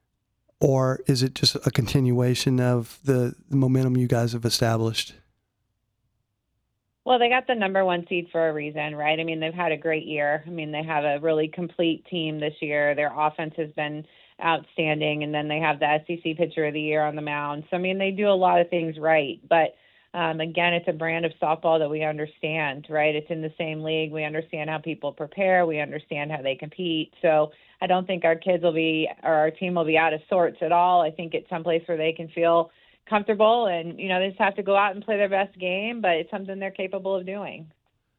Speaker 5: or is it just a continuation of the momentum you guys have established?
Speaker 2: Well, they got the number 1 seed for a reason, right? I mean, they've had a great year. I mean, they have a really complete team this year. Their offense has been outstanding, and then they have the SEC Pitcher of the Year on the mound. So, I mean, they do a lot of things right. But, again, it's a brand of softball that we understand, right? It's in the same league. We understand how people prepare. We understand how they compete. So I don't think our team will be out of sorts at all. I think it's someplace where they can feel comfortable and, they just have to go out and play their best game, but it's something they're capable of doing.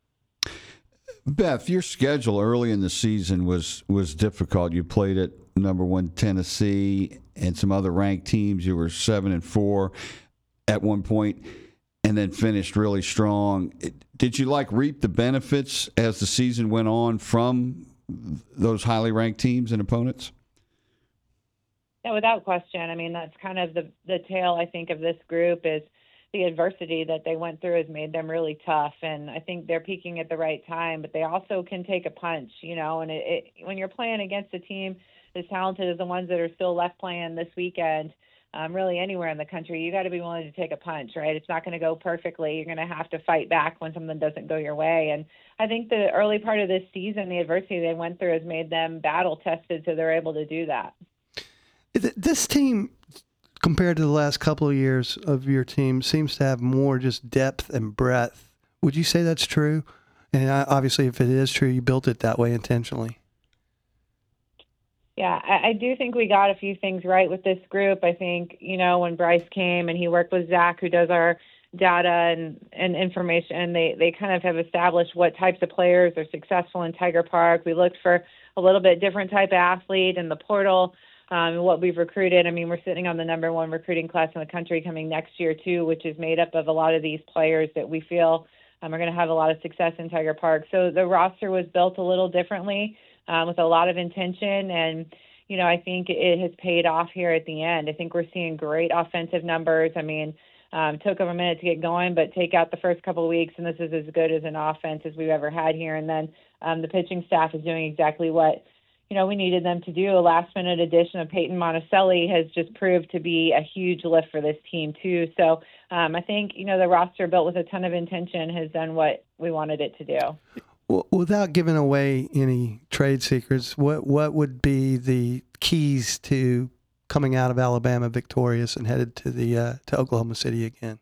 Speaker 9: Beth, your schedule early in the season was difficult. You played at number 1 Tennessee and some other ranked teams. You were 7-4 at one point, and then finished really strong. Did you reap the benefits as the season went on from those highly ranked teams and opponents?
Speaker 2: Yeah, without question. I mean, that's kind of the tale, I think, of this group is the adversity that they went through has made them really tough. And I think they're peaking at the right time, but they also can take a punch, and when you're playing against a team as talented as the ones that are still left playing this weekend, really anywhere in the country, you got to be willing to take a punch, right? It's not going to go perfectly. You're going to have to fight back when something doesn't go your way. And I think the early part of this season, the adversity they went through has made them battle tested, so they're able to do that.
Speaker 5: This team, compared to the last couple of years of your team, seems to have more just depth and breadth. Would you say that's true? And obviously, if it is true, you built it that way intentionally.
Speaker 2: Yeah, I do think we got a few things right with this group. I think, when Bryce came and he worked with Zach, who does our data and information, they kind of have established what types of players are successful in Tiger Park. We looked for a little bit different type of athlete in the portal. What we've recruited, I mean, we're sitting on the number 1 recruiting class in the country coming next year, too, which is made up of a lot of these players that we feel are going to have a lot of success in Tiger Park. So the roster was built a little differently with a lot of intention. And, I think it has paid off here at the end. I think we're seeing great offensive numbers. I mean, took them a minute to get going, but take out the first couple of weeks, and this is as good as an offense as we've ever had here. And then the pitching staff is doing exactly what we needed them to do. A last-minute addition of Peyton Monticelli has just proved to be a huge lift for this team, too. So I think, the roster built with a ton of intention has done what we wanted it to do.
Speaker 5: Well, without giving away any trade secrets, what would be the keys to coming out of Alabama victorious and headed to Oklahoma City again?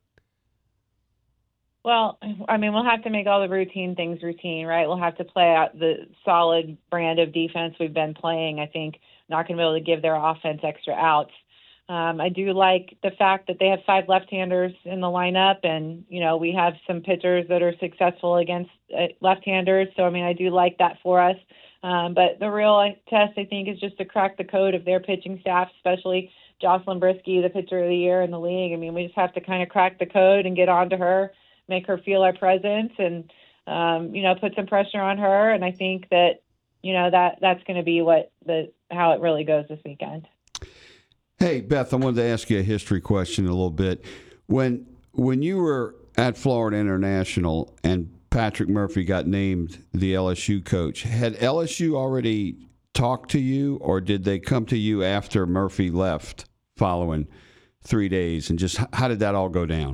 Speaker 2: Well, I mean, we'll have to make all the routine things routine, right? We'll have to play out the solid brand of defense we've been playing. I think not going to be able to give their offense extra outs. I do like the fact that they have 5 left-handers in the lineup, and, we have some pitchers that are successful against left-handers. So, I mean, I do like that for us. But the real test, I think, is just to crack the code of their pitching staff, especially Jocelyn Brisky the pitcher of the year in the league. I mean, we just have to kind of crack the code and get onto her, make her feel our presence, and put some pressure on her. And I think that that's going to be how it really goes this weekend.
Speaker 9: Hey, Beth, I wanted to ask you a history question a little bit. When you were at Florida International and Patrick Murphy got named the LSU coach, had LSU already talked to you, or did they come to you after Murphy left following 3 days? And just how did that all go down?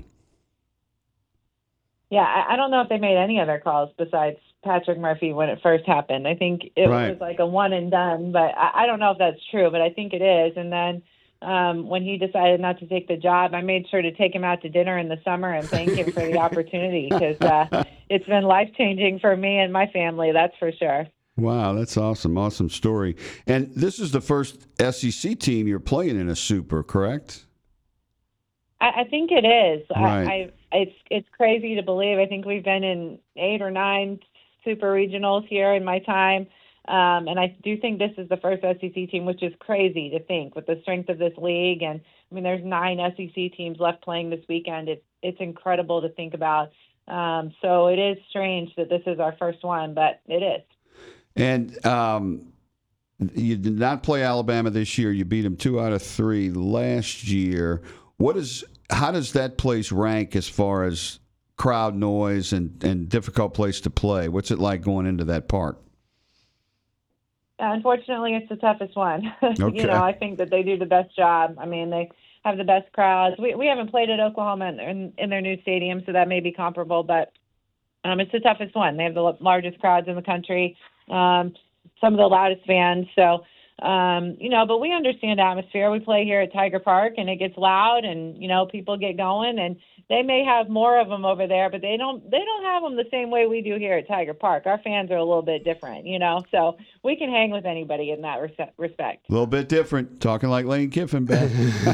Speaker 2: Yeah, I don't know if they made any other calls besides Patrick Murphy when it first happened. I think it was like a one and done, but I don't know if that's true, but I think it is. And then when he decided not to take the job, I made sure to take him out to dinner in the summer and thank him for the opportunity, because it's been life-changing for me and my family, that's for sure.
Speaker 9: Wow, that's awesome. Awesome story. And this is the first SEC team you're playing in a Super, correct?
Speaker 2: I think it is.
Speaker 9: Right.
Speaker 2: It's crazy to believe. I think we've been in 8 or 9 Super Regionals here in my time. And I do think this is the first SEC team, which is crazy to think with the strength of this league. And I mean, there's 9 SEC teams left playing this weekend. It's incredible to think about. So it is strange that this is our first one, but it is.
Speaker 9: And you did not play Alabama this year. You beat them 2 out of 3 last year. How does that place rank as far as crowd noise and difficult place to play? What's it like going into that park?
Speaker 2: Unfortunately, it's the toughest one.
Speaker 9: Okay.
Speaker 2: I think that they do the best job. I mean, they have the best crowds. We haven't played at Oklahoma in their new stadium, so that may be comparable, but it's the toughest one. They have the largest crowds in the country, some of the loudest fans. So, but we understand atmosphere. We play here at Tiger Park, and it gets loud, and people get going, and they may have more of them over there, but they don't have them the same way we do here at Tiger Park. Our fans are a little bit different, so we can hang with anybody in that respect.
Speaker 9: A little bit different. Talking like Lane Kiffin, Beth.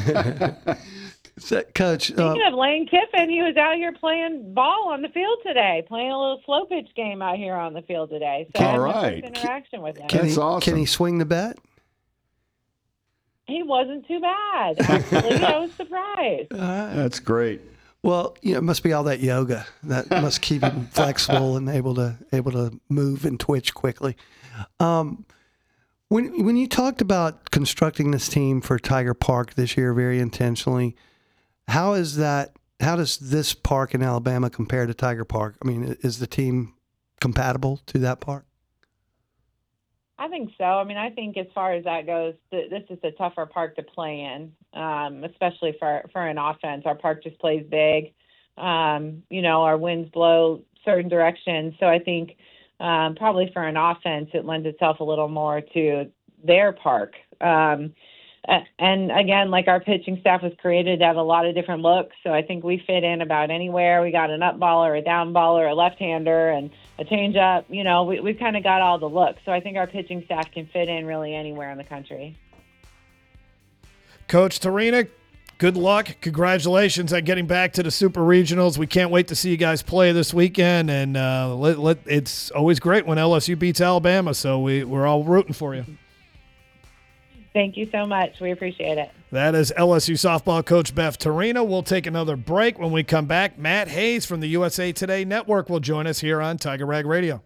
Speaker 5: Coach.
Speaker 2: Speaking of Lane Kiffin, he was out here playing ball on the field today, playing a little slow pitch game out here on the field today. So
Speaker 9: all
Speaker 2: I had
Speaker 9: right.
Speaker 2: a first interaction with him.
Speaker 9: That's awesome.
Speaker 5: Can he swing the bat?
Speaker 2: He wasn't too bad, actually. I was surprised.
Speaker 9: That's great.
Speaker 5: Well, it must be all that yoga that must keep him flexible and able to move and twitch quickly. When you talked about constructing this team for Tiger Park this year very intentionally, how does this park in Alabama compare to Tiger Park? I mean, is the team compatible to that park?
Speaker 2: I think so. I mean, I think as far as that goes, this is a tougher park to play in, especially for an offense. Our park just plays big. Our winds blow certain directions. So I think probably for an offense, it lends itself a little more to their park. And again, like our pitching staff was created to have a lot of different looks. So I think we fit in about anywhere. We got an up baller, a down baller, a left-hander, and a changeup. We've kind of got all the looks. So I think our pitching staff can fit in really anywhere in the country.
Speaker 1: Coach Torina, good luck. Congratulations on getting back to the Super Regionals. We can't wait to see you guys play this weekend. And it's always great when LSU beats Alabama. So we're all rooting for you.
Speaker 2: Thank you so much. We appreciate it.
Speaker 1: That is LSU softball coach Beth Torina. We'll take another break. When we come back, Matt Hayes from the USA Today Network will join us here on Tiger Rag Radio.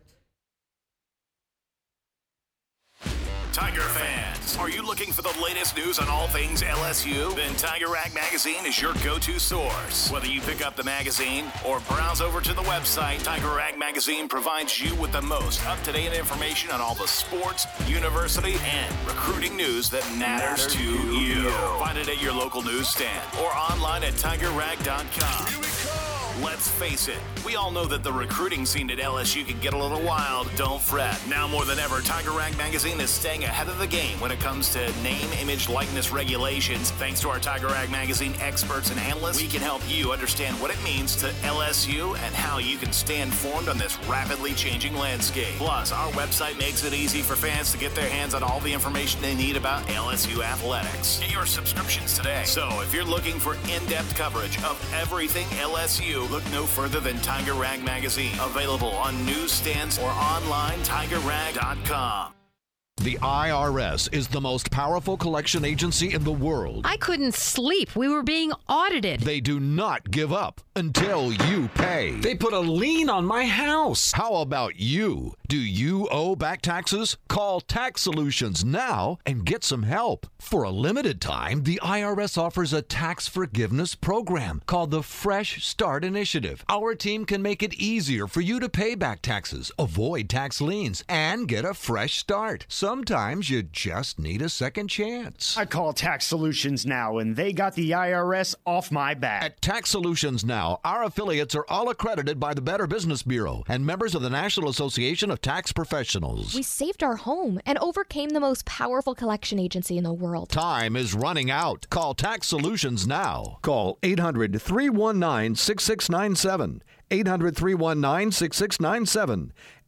Speaker 14: Tiger fans, are you looking for the latest news on all things LSU? Then Tiger Rag Magazine is your go-to source. Whether you pick up the magazine or browse over to the website, Tiger Rag Magazine provides you with the most up-to-date information on all the sports, university, and recruiting news that matters to you. Find it at your local newsstand or online at tigerrag.com. Here we go. Let's face it, we all know that the recruiting scene at LSU can get a little wild. Don't fret. Now more than ever, Tiger Rag Magazine is staying ahead of the game when it comes to name, image, likeness regulations. Thanks to our Tiger Rag Magazine experts and analysts, we can help you understand what it means to LSU and how you can stay informed on this rapidly changing landscape. Plus, our website makes it easy for fans to get their hands on all the information they need about LSU athletics. Get your subscriptions today. So if you're looking for in-depth coverage of everything LSU, look no further than Tiger Rag Magazine. Available on newsstands or online, tigerrag.com.
Speaker 4: The IRS is the most powerful collection agency in the world.
Speaker 22: I couldn't sleep. We were being audited.
Speaker 4: They do not give up until you pay.
Speaker 23: They put a lien on my house.
Speaker 4: How about you? Do you owe back taxes? Call Tax Solutions now and get some help. For a limited time, the IRS offers a tax forgiveness program called the Fresh Start Initiative. Our team can make it easier for you to pay back taxes, avoid tax liens, and get a fresh start. Sometimes you just need a second chance.
Speaker 24: I call Tax Solutions now, and they got the IRS off my back.
Speaker 4: At Tax Solutions Now, our affiliates are all accredited by the Better Business Bureau and members of the National Association of Tax Professionals.
Speaker 25: We saved our home and overcame the most powerful collection agency in the world.
Speaker 4: Time is running out. Call Tax Solutions now. Call 800-319-6697. 800-319-6697.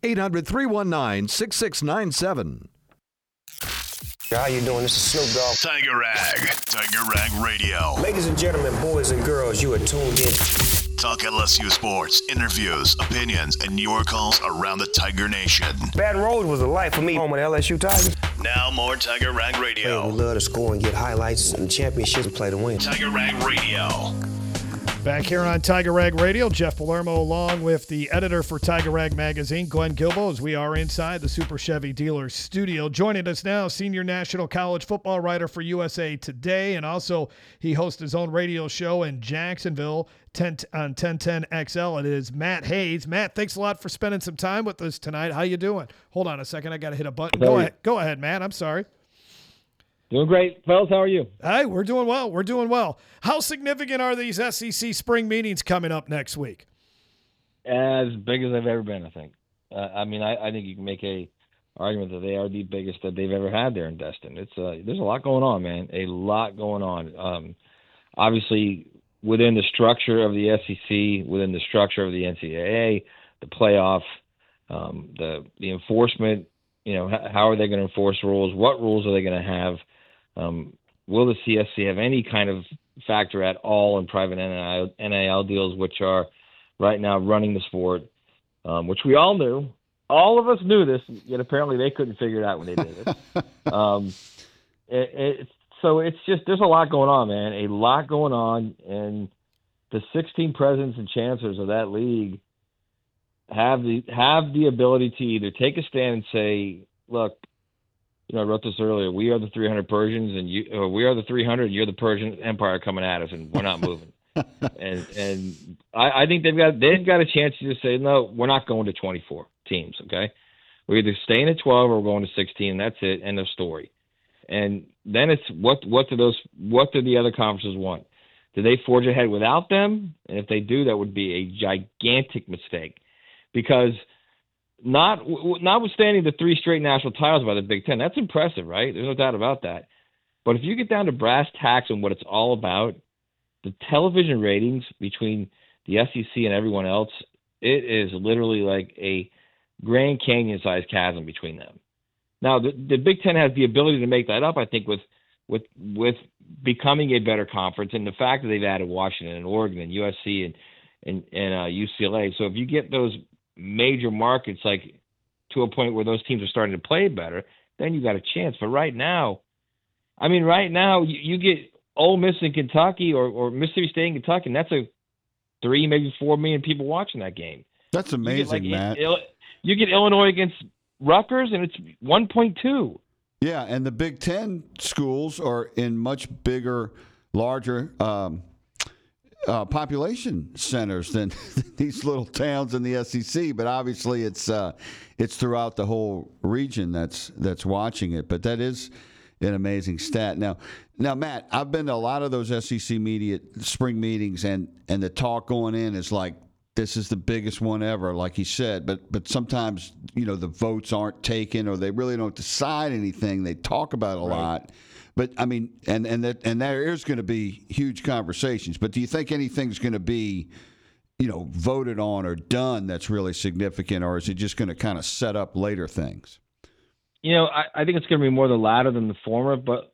Speaker 4: 800-319-6697.
Speaker 26: How you doing? This is Snoop Dogg.
Speaker 14: Tiger Rag Radio.
Speaker 26: Ladies and gentlemen, boys and girls, you are tuned in.
Speaker 14: Talk LSU sports, interviews, opinions, and your calls around the Tiger Nation.
Speaker 26: Baton Rouge was a life for me. Home with LSU Tigers.
Speaker 14: Now more Tiger Rag Radio.
Speaker 26: We love to score and get highlights and championships and play to win.
Speaker 14: Tiger Rag Radio.
Speaker 1: Back here on Tiger Rag Radio, Jeff Palermo along with the editor for Tiger Rag Magazine, Glenn Guilbeau, as we are inside the Super Chevy Dealers studio. Joining us now, senior national college football writer for USA Today, and also he hosts his own radio show in Jacksonville on 1010 XL. It is Matt Hayes. Matt, thanks a lot for spending some time with us tonight. How you doing? Hold on a second. I got to hit a button. Go ahead, Matt. I'm sorry.
Speaker 27: Doing great. Fellas, how are you?
Speaker 1: Hey, we're doing well. We're doing well. How significant are these SEC spring meetings coming up next week?
Speaker 27: As big as they've ever been, I think. I think you can make a argument that they are the biggest that they've ever had there in Destin. It's there's a lot going on, man. A lot going on. Obviously, within the structure of the SEC, within the structure of the NCAA, the playoff, the enforcement. You know, how are they going to enforce rules? What rules are they going to have? Will the CSC have any kind of factor at all in private NIL deals, which are right now running the sport, which we all knew. All of us knew this, yet apparently they couldn't figure it out when they did it. So it's just there's a lot going on, man. A lot going on, and the 16 presidents and chancellors of that league have the ability to either take a stand and say, look, I wrote this earlier. We are the 300 Persians, and we are the 300. You're the Persian Empire coming at us, and we're not moving. and I think they've got a chance to just say, no, we're not going to 24 teams. Okay, we're either staying at 12 or we're going to 16. And that's it. End of story. And then it's what do the other conferences want? Do they forge ahead without them? And if they do, that would be a gigantic mistake, because notwithstanding the 3 straight national titles by the Big Ten, that's impressive, right? There's no doubt about that. But if you get down to brass tacks and what it's all about, the television ratings between the SEC and everyone else, it is literally like a Grand Canyon-sized chasm between them. Now, the Big Ten has the ability to make that up, I think, with becoming a better conference, and the fact that they've added Washington and Oregon and USC and UCLA. So if you get those major markets like to a point where those teams are starting to play better, then you got a chance. But right now, you get Ole Miss in Kentucky or Mississippi State in Kentucky, and that's a 3, maybe 4 million people watching that game.
Speaker 9: That's amazing, Matt.
Speaker 27: You get Illinois against Rutgers, and it's 1.2.
Speaker 9: Yeah, and the Big Ten schools are in much bigger, larger population centers than these little towns in the SEC. But obviously, it's throughout the whole region that's watching it. But that is an amazing stat. Now, Matt, I've been to a lot of those SEC media spring meetings, and the talk going in is like, this is the biggest one ever, like he said. But sometimes, the votes aren't taken, or they really don't decide anything. They talk about it a lot. But I mean, and there is going to be huge conversations. But do you think anything's going to be, voted on or done that's really significant, or is it just going to kind of set up later things?
Speaker 27: I think it's going to be more the latter than the former. But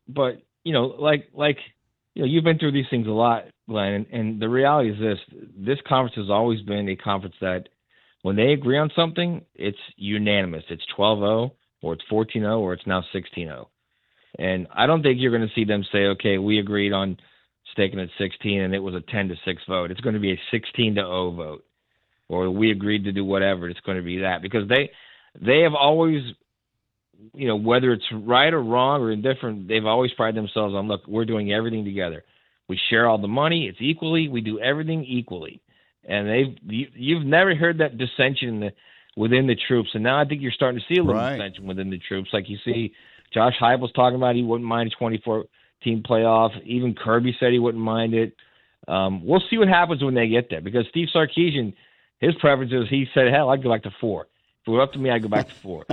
Speaker 27: you've been through these things a lot, Glenn, and the reality is this conference has always been a conference that when they agree on something, it's unanimous. It's 12-0. or it's 14-0, or it's now 16-0. And I don't think you're going to see them say, okay, we agreed on staking at 16 and it was a 10-6 vote. It's going to be a 16-0 vote, or we agreed to do whatever. It's going to be that, because they have always, whether it's right or wrong or indifferent, they've always prided themselves on, look, we're doing everything together. We share all the money. It's equally. We do everything equally. And you've never heard that dissension within the troops. And now I think you're starting to see a little dissension within the troops. Like you see Josh Heupel's talking about he wouldn't mind a 24-team playoff. Even Kirby said he wouldn't mind it. We'll see what happens when they get there, because Steve Sarkisian, his preference is, he said, hell, I'd go back to 4. If it were up to me, I'd go back to 4.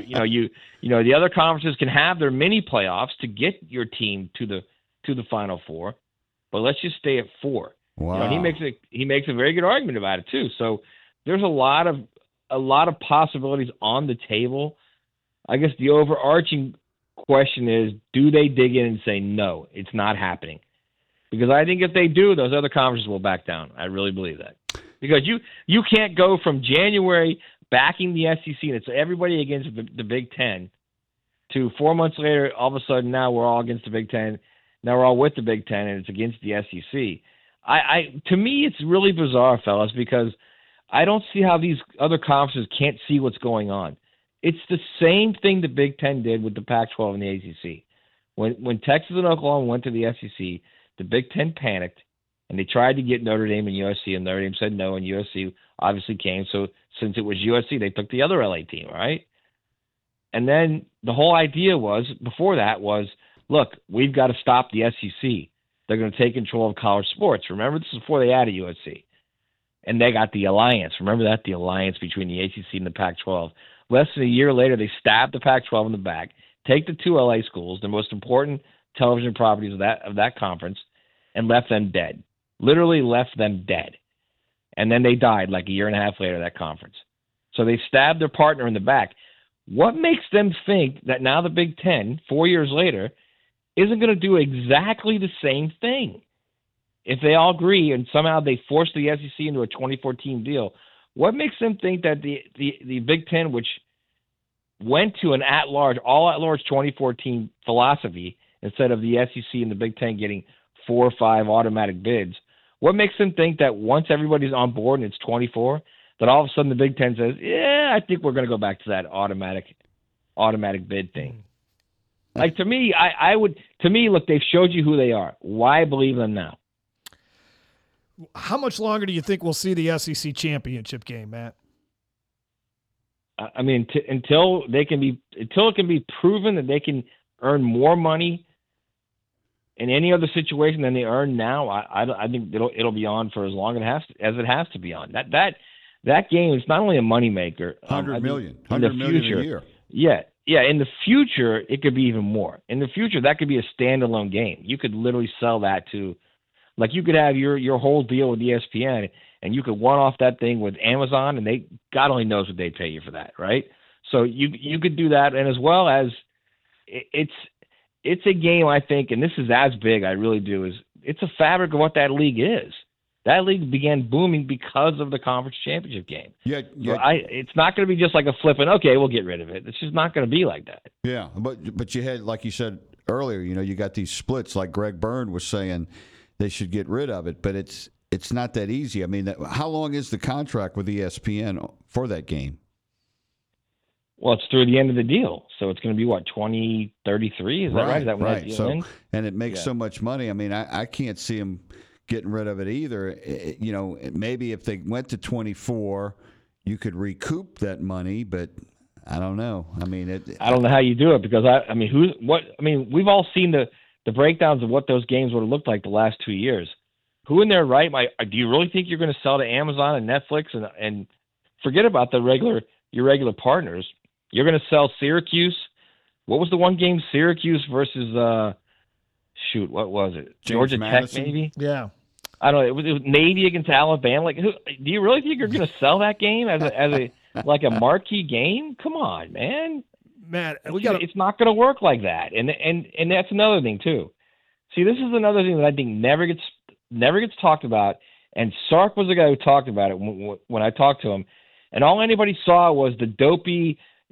Speaker 27: The other conferences can have their mini playoffs to get your team to the Final Four, but let's just stay at 4.
Speaker 9: Wow.
Speaker 27: He makes a very good argument about it too. So there's a lot of possibilities on the table. I guess the overarching question is, do they dig in and say, no, it's not happening? Because I think if they do, those other conferences will back down. I really believe that. Because you can't go from January backing the SEC and it's everybody against the Big Ten to 4 months later, all of a sudden now we're all against the Big Ten. Now we're all with the Big Ten and it's against the SEC. To me, it's really bizarre, fellas, because I don't see how these other conferences can't see what's going on. It's the same thing the Big Ten did with the Pac-12 and the ACC. When Texas and Oklahoma went to the SEC, the Big Ten panicked, and they tried to get Notre Dame and USC, and Notre Dame said no, and USC obviously came. So since it was USC, they took the other LA team, right? And then the whole idea was, before that was, look, we've got to stop the SEC. They're going to take control of college sports. Remember, this is before they added USC. And they got the alliance. Remember that? The alliance between the ACC and the Pac-12. Less than a year later, they stabbed the Pac-12 in the back, take the 2 LA schools, the most important television properties of that conference, and left them dead. Literally left them dead. And then they died like a year and a half later, that conference. So they stabbed their partner in the back. What makes them think that now the Big Ten, 4 years later, isn't going to do exactly the same thing? If they all agree and somehow they force the SEC into a 24-team deal, what makes them think that the Big Ten, which went to an all at-large 24-team philosophy instead of the SEC and the Big Ten getting 4 or 5 automatic bids, what makes them think that once everybody's on board and it's 24, that all of a sudden the Big Ten says, yeah, I think we're going to go back to that automatic bid thing? Like, to me, look, they've showed you who they are. Why believe them now?
Speaker 1: How much longer do you think we'll see the SEC championship game, Matt?
Speaker 27: I mean, until it can be proven that they can earn more money in any other situation than they earn now, I think it'll be on for as long as it has to be on. That game is not only a moneymaker.
Speaker 9: $100 million a year.
Speaker 27: Yeah. In the future, it could be even more. In the future, that could be a standalone game. You could literally sell that to, like, you could have your whole deal with ESPN, and you could one off that thing with Amazon, and God only knows what they'd pay you for that, right? So you could do that, and as well as it's a game, I think, and this is as big, I really do, is it's a fabric of what that league is. That league began booming because of the conference championship game.
Speaker 9: Yeah.
Speaker 27: So it's not going to be just like a flip and, okay, we'll get rid of it. It's just not going to be like that.
Speaker 9: Yeah, but you had, like you said earlier, you got these splits, like Greg Byrne was saying they should get rid of it, but it's not that easy. I mean, how long is the contract with ESPN for that game?
Speaker 27: Well, it's through the end of the deal, so it's going to be 2033? Is that right? Is that when that deal ends?
Speaker 9: And it makes so much money. I mean, I can't see them getting rid of it either. Maybe if they went to 24, you could recoup that money, but I don't know. I mean,
Speaker 27: I don't know how you do it, because we've all seen the breakdowns of what those games would have looked like the last 2 years. Who in their right do you really think you're going to sell to Amazon and Netflix and forget about your regular partners? You're going to sell Syracuse. What was the one game? Syracuse versus what was it? Georgia Madison? Tech, maybe?
Speaker 1: Yeah.
Speaker 27: I don't know. It was Navy against Alabama. Like, do you really think you're going to sell that game as a marquee game? Come on, man.
Speaker 1: Matt,
Speaker 27: it's not going to work like that. And that's another thing too. See, this is another thing that I think never gets talked about. And Sark was the guy who talked about it when I talked to him. And all anybody saw was the dopey,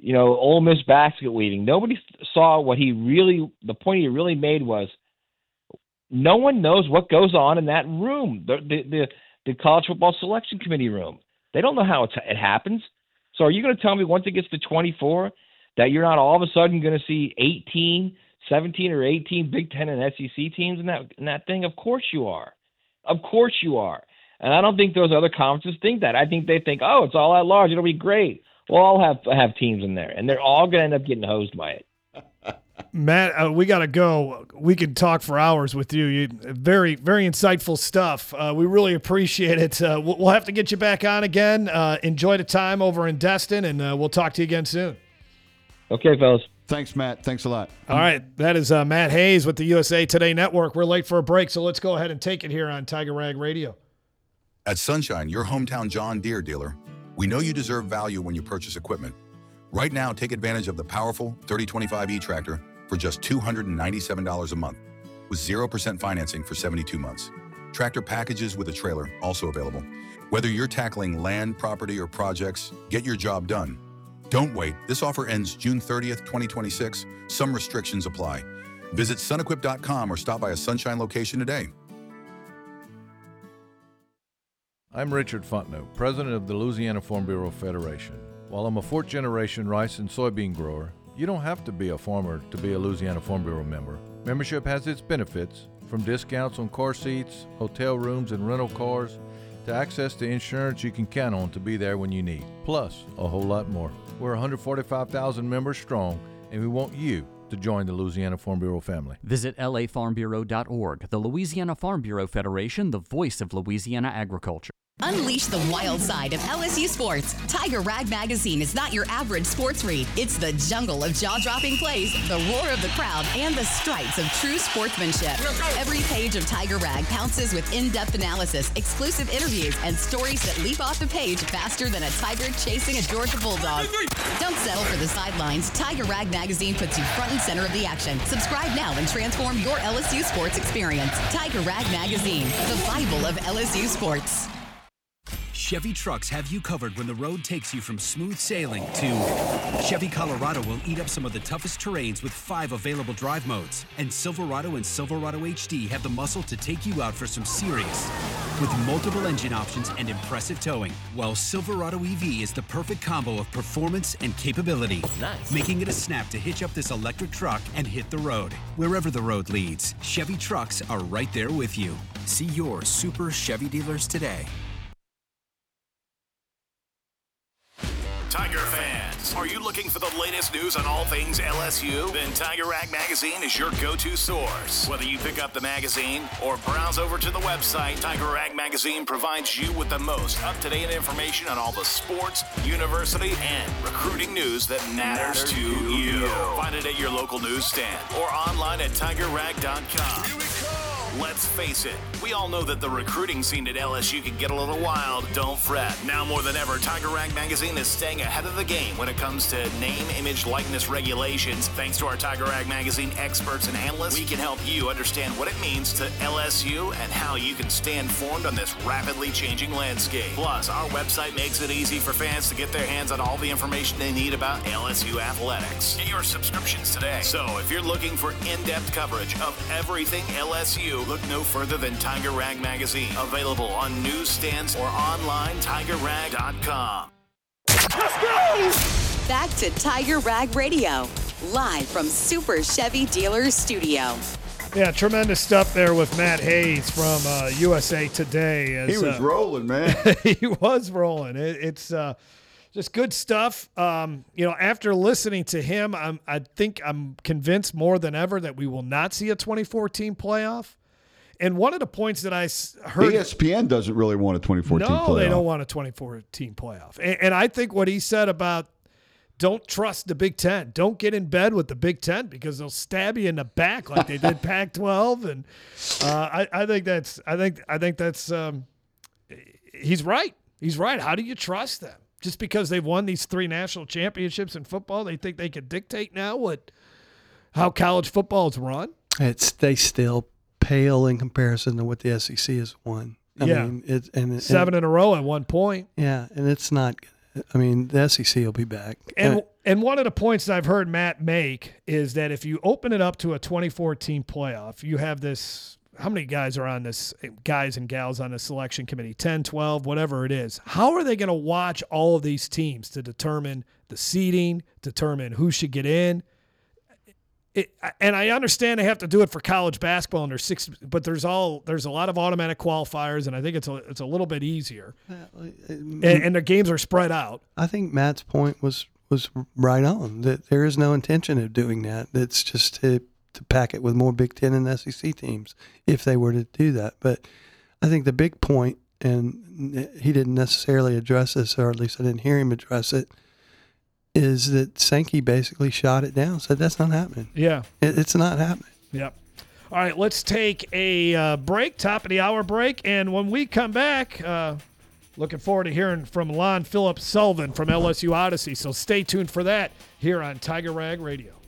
Speaker 27: Ole Miss basket weaving. Nobody saw the point he really made was no one knows what goes on in that room, the college football selection committee room. They don't know how it happens. So are you going to tell me once it gets to 24 that you're not all of a sudden going to see 17 or 18 Big Ten and SEC teams in that thing? Of course you are. Of course you are. And I don't think those other conferences think that. I think they think, oh, it's all at large. It'll be great. Well, I'll have teams in there, and they're all going to end up getting hosed by it.
Speaker 1: Matt, we got to go. We could talk for hours with you. Very, very insightful stuff. We really appreciate it. We'll have to get you back on again. Enjoy the time over in Destin, and we'll talk to you again soon.
Speaker 27: Okay, fellas.
Speaker 9: Thanks, Matt. Thanks a lot.
Speaker 1: All right. That is Matt Hayes with the USA Today Network. We're late for a break, so let's go ahead and take it here on Tiger Rag Radio.
Speaker 6: At Sunshine, your hometown John Deere dealer, we know you deserve value when you purchase equipment. Right now, take advantage of the powerful 3025E tractor for just $297 a month with 0% financing for 72 months. Tractor packages with a trailer also available. Whether you're tackling land, property, or projects, get your job done. Don't wait. This offer ends June 30th, 2026. Some restrictions apply. Visit sunequip.com or stop by a Sunshine location today.
Speaker 7: I'm Richard Fontenot, president of the Louisiana Farm Bureau Federation. While I'm a fourth-generation rice and soybean grower, you don't have to be a farmer to be a Louisiana Farm Bureau member. Membership has its benefits, from discounts on car seats, hotel rooms, and rental cars, to access to insurance you can count on to be there when you need, plus a whole lot more. We're 145,000 members strong, and we want you to join the Louisiana Farm Bureau family.
Speaker 12: Visit lafarmbureau.org. The Louisiana Farm Bureau Federation, the voice of Louisiana agriculture.
Speaker 3: Unleash the wild side of LSU sports. Tiger Rag Magazine is not your average sports read. It's the jungle of jaw-dropping plays, the roar of the crowd, and the stripes of true sportsmanship. Every page of Tiger Rag pounces with in-depth analysis, exclusive interviews, and stories that leap off the page faster than a tiger chasing a Georgia bulldog. Don't settle for the sidelines. Tiger Rag Magazine puts you front and center of the action. Subscribe now and transform your LSU sports experience. Tiger Rag Magazine, the Bible of LSU sports.
Speaker 16: Chevy trucks have you covered when the road takes you from smooth sailing to Chevy Colorado will eat up some of the toughest terrains with 5 available drive modes. And Silverado and Silverado HD have the muscle to take you out for some serious. With multiple engine options and impressive towing, while Silverado EV is the perfect combo of performance and capability. Nice. Making it a snap to hitch up this electric truck and hit the road. Wherever the road leads, Chevy trucks are right there with you. See your Super Chevy dealers today.
Speaker 14: Tiger fans, are you looking for the latest news on all things LSU? Then Tiger Rag Magazine is your go-to source. Whether you pick up the magazine or browse over to the website, Tiger Rag Magazine provides you with the most up-to-date information on all the sports, university, and recruiting news that matters to you. Find it at your local newsstand or online at tigerrag.com. Here we go. Let's face it, we all know that the recruiting scene at LSU can get a little wild. Don't fret. Now more than ever, Tiger Rag Magazine is staying ahead of the game when it comes to name, image, likeness regulations. Thanks to our Tiger Rag Magazine experts and analysts, we can help you understand what it means to LSU and how you can stay informed on this rapidly changing landscape. Plus, our website makes it easy for fans to get their hands on all the information they need about LSU athletics. Get your subscriptions today. So if you're looking for in-depth coverage of everything LSU, look no further than Tiger Rag Magazine. Available on newsstands or online, tigerrag.com.
Speaker 3: Let's go! Back to Tiger Rag Radio, live from Super Chevy Dealers Studio.
Speaker 1: Yeah, tremendous stuff there with Matt Hayes from USA Today.
Speaker 9: He was rolling, man.
Speaker 1: He was rolling. It's just good stuff. After listening to him, I think I'm convinced more than ever that we will not see a 2014 playoff. And one of the points that I heard...
Speaker 9: ESPN doesn't really want a 2014 playoff.
Speaker 1: No, they don't want a 2014 playoff. And I think what he said about don't trust the Big Ten. Don't get in bed with the Big Ten because they'll stab you in the back like they did Pac-12. And I think that's he's right. He's right. How do you trust them? Just because they've won these 3 national championships in football, they think they could dictate now how college football is run?
Speaker 5: They still pale in comparison to what the SEC has won. I mean,
Speaker 1: 7 in a row at one point.
Speaker 5: Yeah, and it's not. I mean, the SEC will be back.
Speaker 1: And And one of the points that I've heard Matt make is that if you open it up to a 2014 playoff, you have this, how many guys are on this, guys and gals on the selection committee, 10, 12, whatever it is. How are they going to watch all of these teams to determine the seeding, determine who should get in? And I understand they have to do it for college basketball under 6, but there's a lot of automatic qualifiers, and I think it's a little bit easier. And the games are spread out.
Speaker 5: I think Matt's point was right on, that there is no intention of doing that. It's just to pack it with more Big Ten and SEC teams if they were to do that. But I think the big point, and he didn't necessarily address this, or at least I didn't hear him address it, is that Sankey basically shot it down, said that's not happening.
Speaker 1: Yeah.
Speaker 5: It's not happening.
Speaker 1: Yep. All right, let's take a break, top of the hour break, and when we come back, looking forward to hearing from Lon Phillips Sullivan from LSU Odyssey, so stay tuned for that here on Tiger Rag Radio.